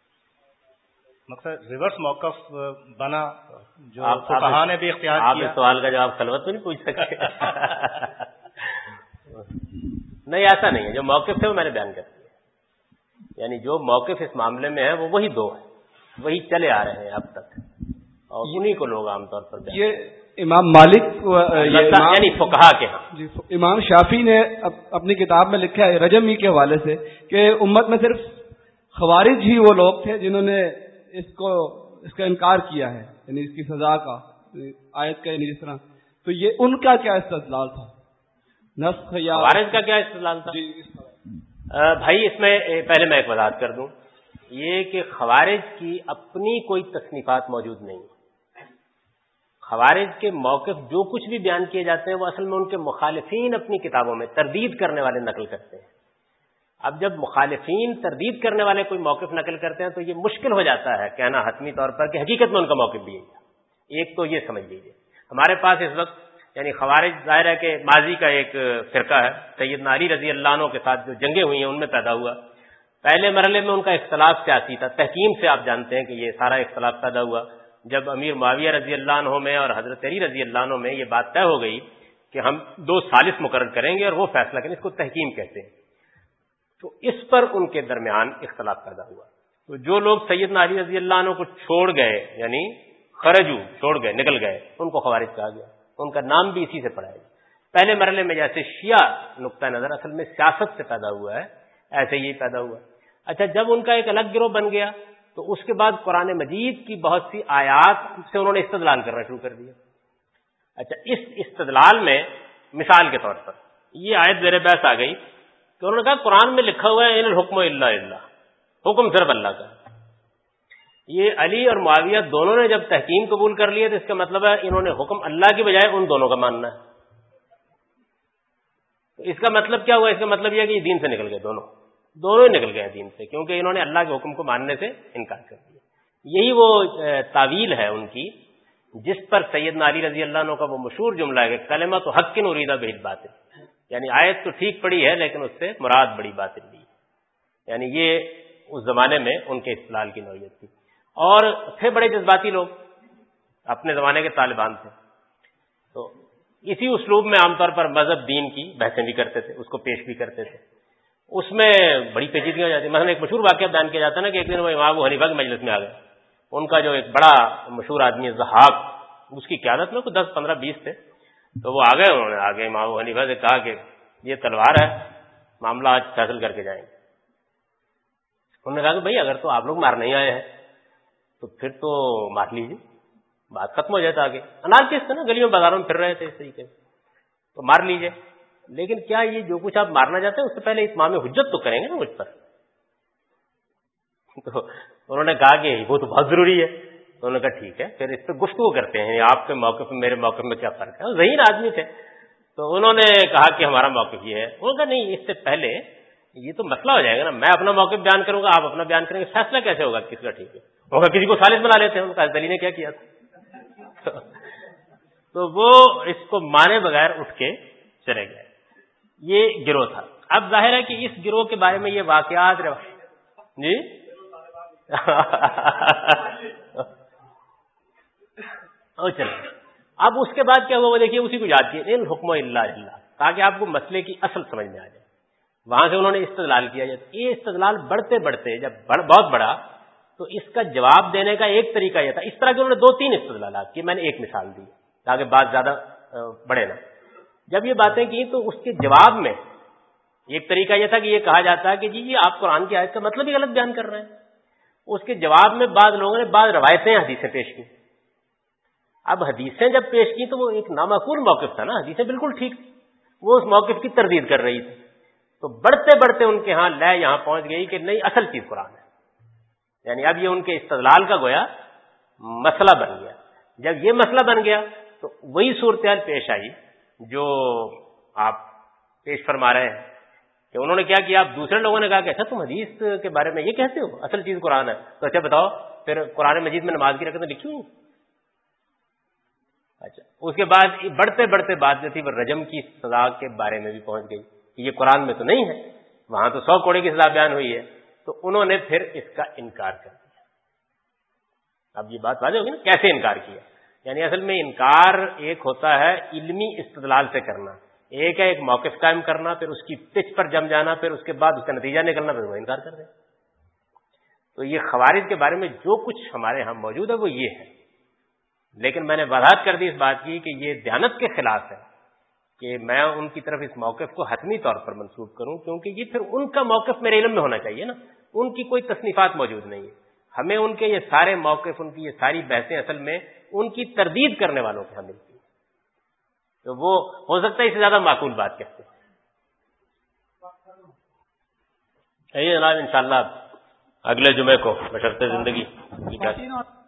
مقصد ریورس موقف بنا جو فقہاء نے بھی اختیار کیا۔ آپ اس سوال کا جواب خلوت میں نہیں پوچھ سکتے۔ نہیں، ایسا نہیں ہے، جو موقف ہے وہ میں نے بیان کر دیا، یعنی جو موقف اس معاملے میں ہے وہ وہی 2 ہے، وہی چلے آ رہے ہیں اب تک، اور انہی کو لوگ عام طور پر امام مالک یعنی فقہا کے ہاں جی امام شافعی نے اپنی کتاب میں لکھا ہے رجم کے حوالے سے کہ امت میں صرف خوارج ہی وہ لوگ تھے جنہوں نے اس کا انکار کیا ہے، یعنی اس کی سزا کا، آیت کا، یعنی جس طرح، تو یہ ان کا کیا استدلال تھا؟ نسخ یا خوارج کا کیا استدلال تھا؟ بھائی اس میں پہلے میں ایک وضاحت کر دوں، یہ کہ خوارج کی اپنی کوئی تصنیفات موجود نہیں. خوارج کے موقف جو کچھ بھی بیان کیے جاتے ہیں وہ اصل میں ان کے مخالفین اپنی کتابوں میں تردید کرنے والے نقل کرتے ہیں. اب جب مخالفین تردید کرنے والے کوئی موقف نقل کرتے ہیں تو یہ مشکل ہو جاتا ہے کہنا حتمی طور پر کہ حقیقت میں ان کا موقف بھی ہے. ایک تو یہ سمجھ لیجیے ہمارے پاس اس وقت یعنی خوارج ظاہر ہے کہ ماضی کا ایک فرقہ ہے، سیدنا علی رضی اللہ عنہ کے ساتھ جو جنگیں ہوئی ہیں ان میں پیدا ہوا. پہلے مرحلے میں ان کا اختلاف سیاسی تھا، تحکیم سے آپ جانتے ہیں کہ یہ سارا اختلاف پیدا ہوا جب امیر معاویہ رضی اللہ عنہ میں اور حضرت علی رضی اللہ عنہ میں یہ بات طے ہو گئی کہ ہم 2 ثالث مقرر کریں گے اور وہ فیصلہ کریں، اس کو تحکیم کہتے ہیں. تو اس پر ان کے درمیان اختلاف پیدا ہوا. تو جو لوگ سیدنا علی رضی اللہ عنہ کو چھوڑ گئے یعنی خرجو چھوڑ گئے، نکل گئے، ان کو خوارج کہا گیا. ان کا نام بھی اسی سے پڑا ہے. پہلے مرحلے میں جیسے شیعہ نقطہ نظر اصل میں سیاست سے پیدا ہوا ہے، ایسے ہی پیدا ہوا. اچھا جب ان کا ایک الگ گروہ بن گیا تو اس کے بعد قرآن مجید کی بہت سی آیات سے انہوں نے استدلال کرنا شروع کر دیا. اچھا اس استدلال میں مثال کے طور پر یہ آیت زیر بحث آ گئی کہ انہوں نے کہا قرآن میں لکھا ہوا ہے ان الحکم الا للہ، حکم صرف اللہ کا. یہ علی اور معاویہ دونوں نے جب تحکیم قبول کر لیے تو اس کا مطلب ہے انہوں نے حکم اللہ کی بجائے ان دونوں کا ماننا ہے. تو اس کا مطلب کیا ہوا؟ اس کا مطلب یہ کہ یہ دین سے نکل گئے، دونوں ہی نکل گئے دین سے، کیونکہ انہوں نے اللہ کے حکم کو ماننے سے انکار کر دیا. یہی وہ تعویل ہے ان کی جس پر سیدنا علی رضی اللہ عنہ کا وہ مشہور جملہ ہے کہ کلمۃ حق اریدہ بہ الباطل، یعنی آیت تو ٹھیک پڑی ہے لیکن اس سے مراد بڑی باطل لی. یعنی یہ اس زمانے میں ان کے استدلال کی نوعیت تھی. اور تھے بڑے جذباتی لوگ، اپنے زمانے کے طالبان تھے، تو اسی اسلوب میں عام طور پر مذہب دین کی بحثیں بھی کرتے تھے، اس کو پیش بھی کرتے تھے. اس میں بڑی پیچیدگیاں ہو جاتی. مثلا ایک مشہور واقعہ بیان کیا جاتا ہے نا کہ ایک دن وہ امام ابو حنیفہ کے مجلس میں آ گئے. ان کا جو ایک بڑا مشہور آدمی ضحاک، اس کی قیادت میں کوئی 10 15 20 تھے، تو وہ آ گئے. انہوں نے آگے امام ابو حنیفہ سے کہا کہ یہ تلوار ہے، معاملہ آج فیصل کر کے جائیں گے. انہوں نے کہا کہ بھائی اگر تو آپ لوگ مارنے ہی آئے ہیں تو پھر تو مار لیجیے، بات ختم ہو جاتا. آگے انارکسٹ تھے نا، گلیوں بازاروں میں پھر رہے تھے اس طریقے سے، تو مار لیجیے. لیکن کیا یہ جو کچھ آپ مارنا چاہتے ہیں اس سے پہلے اتمام حجت تو کریں گے نا مجھ پر؟ تو انہوں نے کہا کہ وہ تو بہت ضروری ہے. تو انہوں نے کہا ٹھیک ہے پھر اس پہ گفتگو کرتے ہیں، آپ کے موقف میں میرے موقف میں کیا فرق ہے. ذہین آدمی تھے، تو انہوں نے کہا کہ ہمارا موقف یہ ہے. انہوں نے کہا نہیں، اس سے پہلے یہ تو مسئلہ ہو جائے گا نا، میں اپنا موقف بیان کروں گا، آپ اپنا بیان کریں گے، فیصلہ کیسے ہوگا کس کا ٹھیک ہے؟ ہوگا کسی کو ثالث بنا لیتے ہیں. ان کا علی نے کیا کیا تھا. تو وہ اس کو مانے بغیر اٹھ کے چلے گئے. یہ گروہ تھا. اب ظاہر ہے کہ اس گروہ کے بارے میں یہ واقعات جی چلے. اب اس کے بعد کیا ہوا وہ دیکھیے، اسی کو یاد کیے ان حکم الا للہ، تاکہ آپ کو مسئلے کی اصل سمجھ میں آ جائے. وہاں سے انہوں نے استدلال کیا. یہ استدلال بڑھتے بڑھتے جب بہت بڑا تو اس کا جواب دینے کا ایک طریقہ یہ تھا. اس طرح کے انہوں نے 2-3 استدلالات کی، میں نے ایک مثال دی تاکہ بات زیادہ بڑھے نا. جب یہ باتیں کی تو اس کے جواب میں ایک طریقہ یہ تھا کہ یہ کہا جاتا ہے کہ جی آپ قرآن کی آیت کا مطلب ہی غلط بیان کر رہے ہیں. اس کے جواب میں بعض لوگوں نے بعض روایتیں حدیثیں پیش کی. اب حدیثیں جب پیش کی تو وہ ایک نامعقول موقف تھا نا، حدیثیں بالکل ٹھیک تھی، وہ اس موقف کی تردید کر رہی تھی. تو بڑھتے بڑھتے ان کے ہاں لے یہاں پہنچ گئی کہ نہیں اصل چیز قرآن ہے. یعنی اب یہ ان کے استدلال کا گویا مسئلہ بن گیا. جب یہ مسئلہ بن گیا تو وہی صورتحال پیش آئی جو آپ پیش فرما رہے ہیں کہ انہوں نے کیا کیا. اب دوسرے لوگوں نے کہا کہ اچھا تم حدیث کے بارے میں یہ کہتے ہو اصل چیز قرآن ہے، تو اچھا بتاؤ پھر قرآن مجید میں نماز کی رکعتیں لکھی ہوئی. اچھا اس کے بعد بڑھتے بڑھتے بات جو تھی وہ رجم کی سزا کے بارے میں بھی پہنچ گئی کہ یہ قرآن میں تو نہیں ہے، وہاں تو 100 کوڑے کی سزا بیان ہوئی ہے. تو انہوں نے پھر اس کا انکار کر دیا. اب یہ بات واضح ہوگی نا کیسے انکار کیا. یعنی اصل میں انکار ایک ہوتا ہے علمی استدلال سے کرنا، ایک ہے ایک موقف قائم کرنا، پھر اس کی پچ پر جم جانا، پھر اس کے بعد اس کا نتیجہ نکلنا، پھر وہ انکار کر دیں. تو یہ خوارج کے بارے میں جو کچھ ہمارے ہاں موجود ہے وہ یہ ہے. لیکن میں نے وضاحت کر دی اس بات کی کہ یہ دیانت کے خلاف ہے کہ میں ان کی طرف اس موقف کو حتمی طور پر منسوب کروں، کیونکہ یہ پھر ان کا موقف میرے علم میں ہونا چاہیے نا، ان کی کوئی تصنیفات موجود نہیں ہے. ہمیں ان کے یہ سارے موقف، ان کی یہ ساری بحثیں اصل میں ان کی تردید کرنے والوں کے ہاں ملتی ہیں، تو وہ ہو سکتا ہے اس سے زیادہ معقول بات کہتے ہیں. جناب انشاءاللہ اگلے جمعے کو بشرطِ زندگی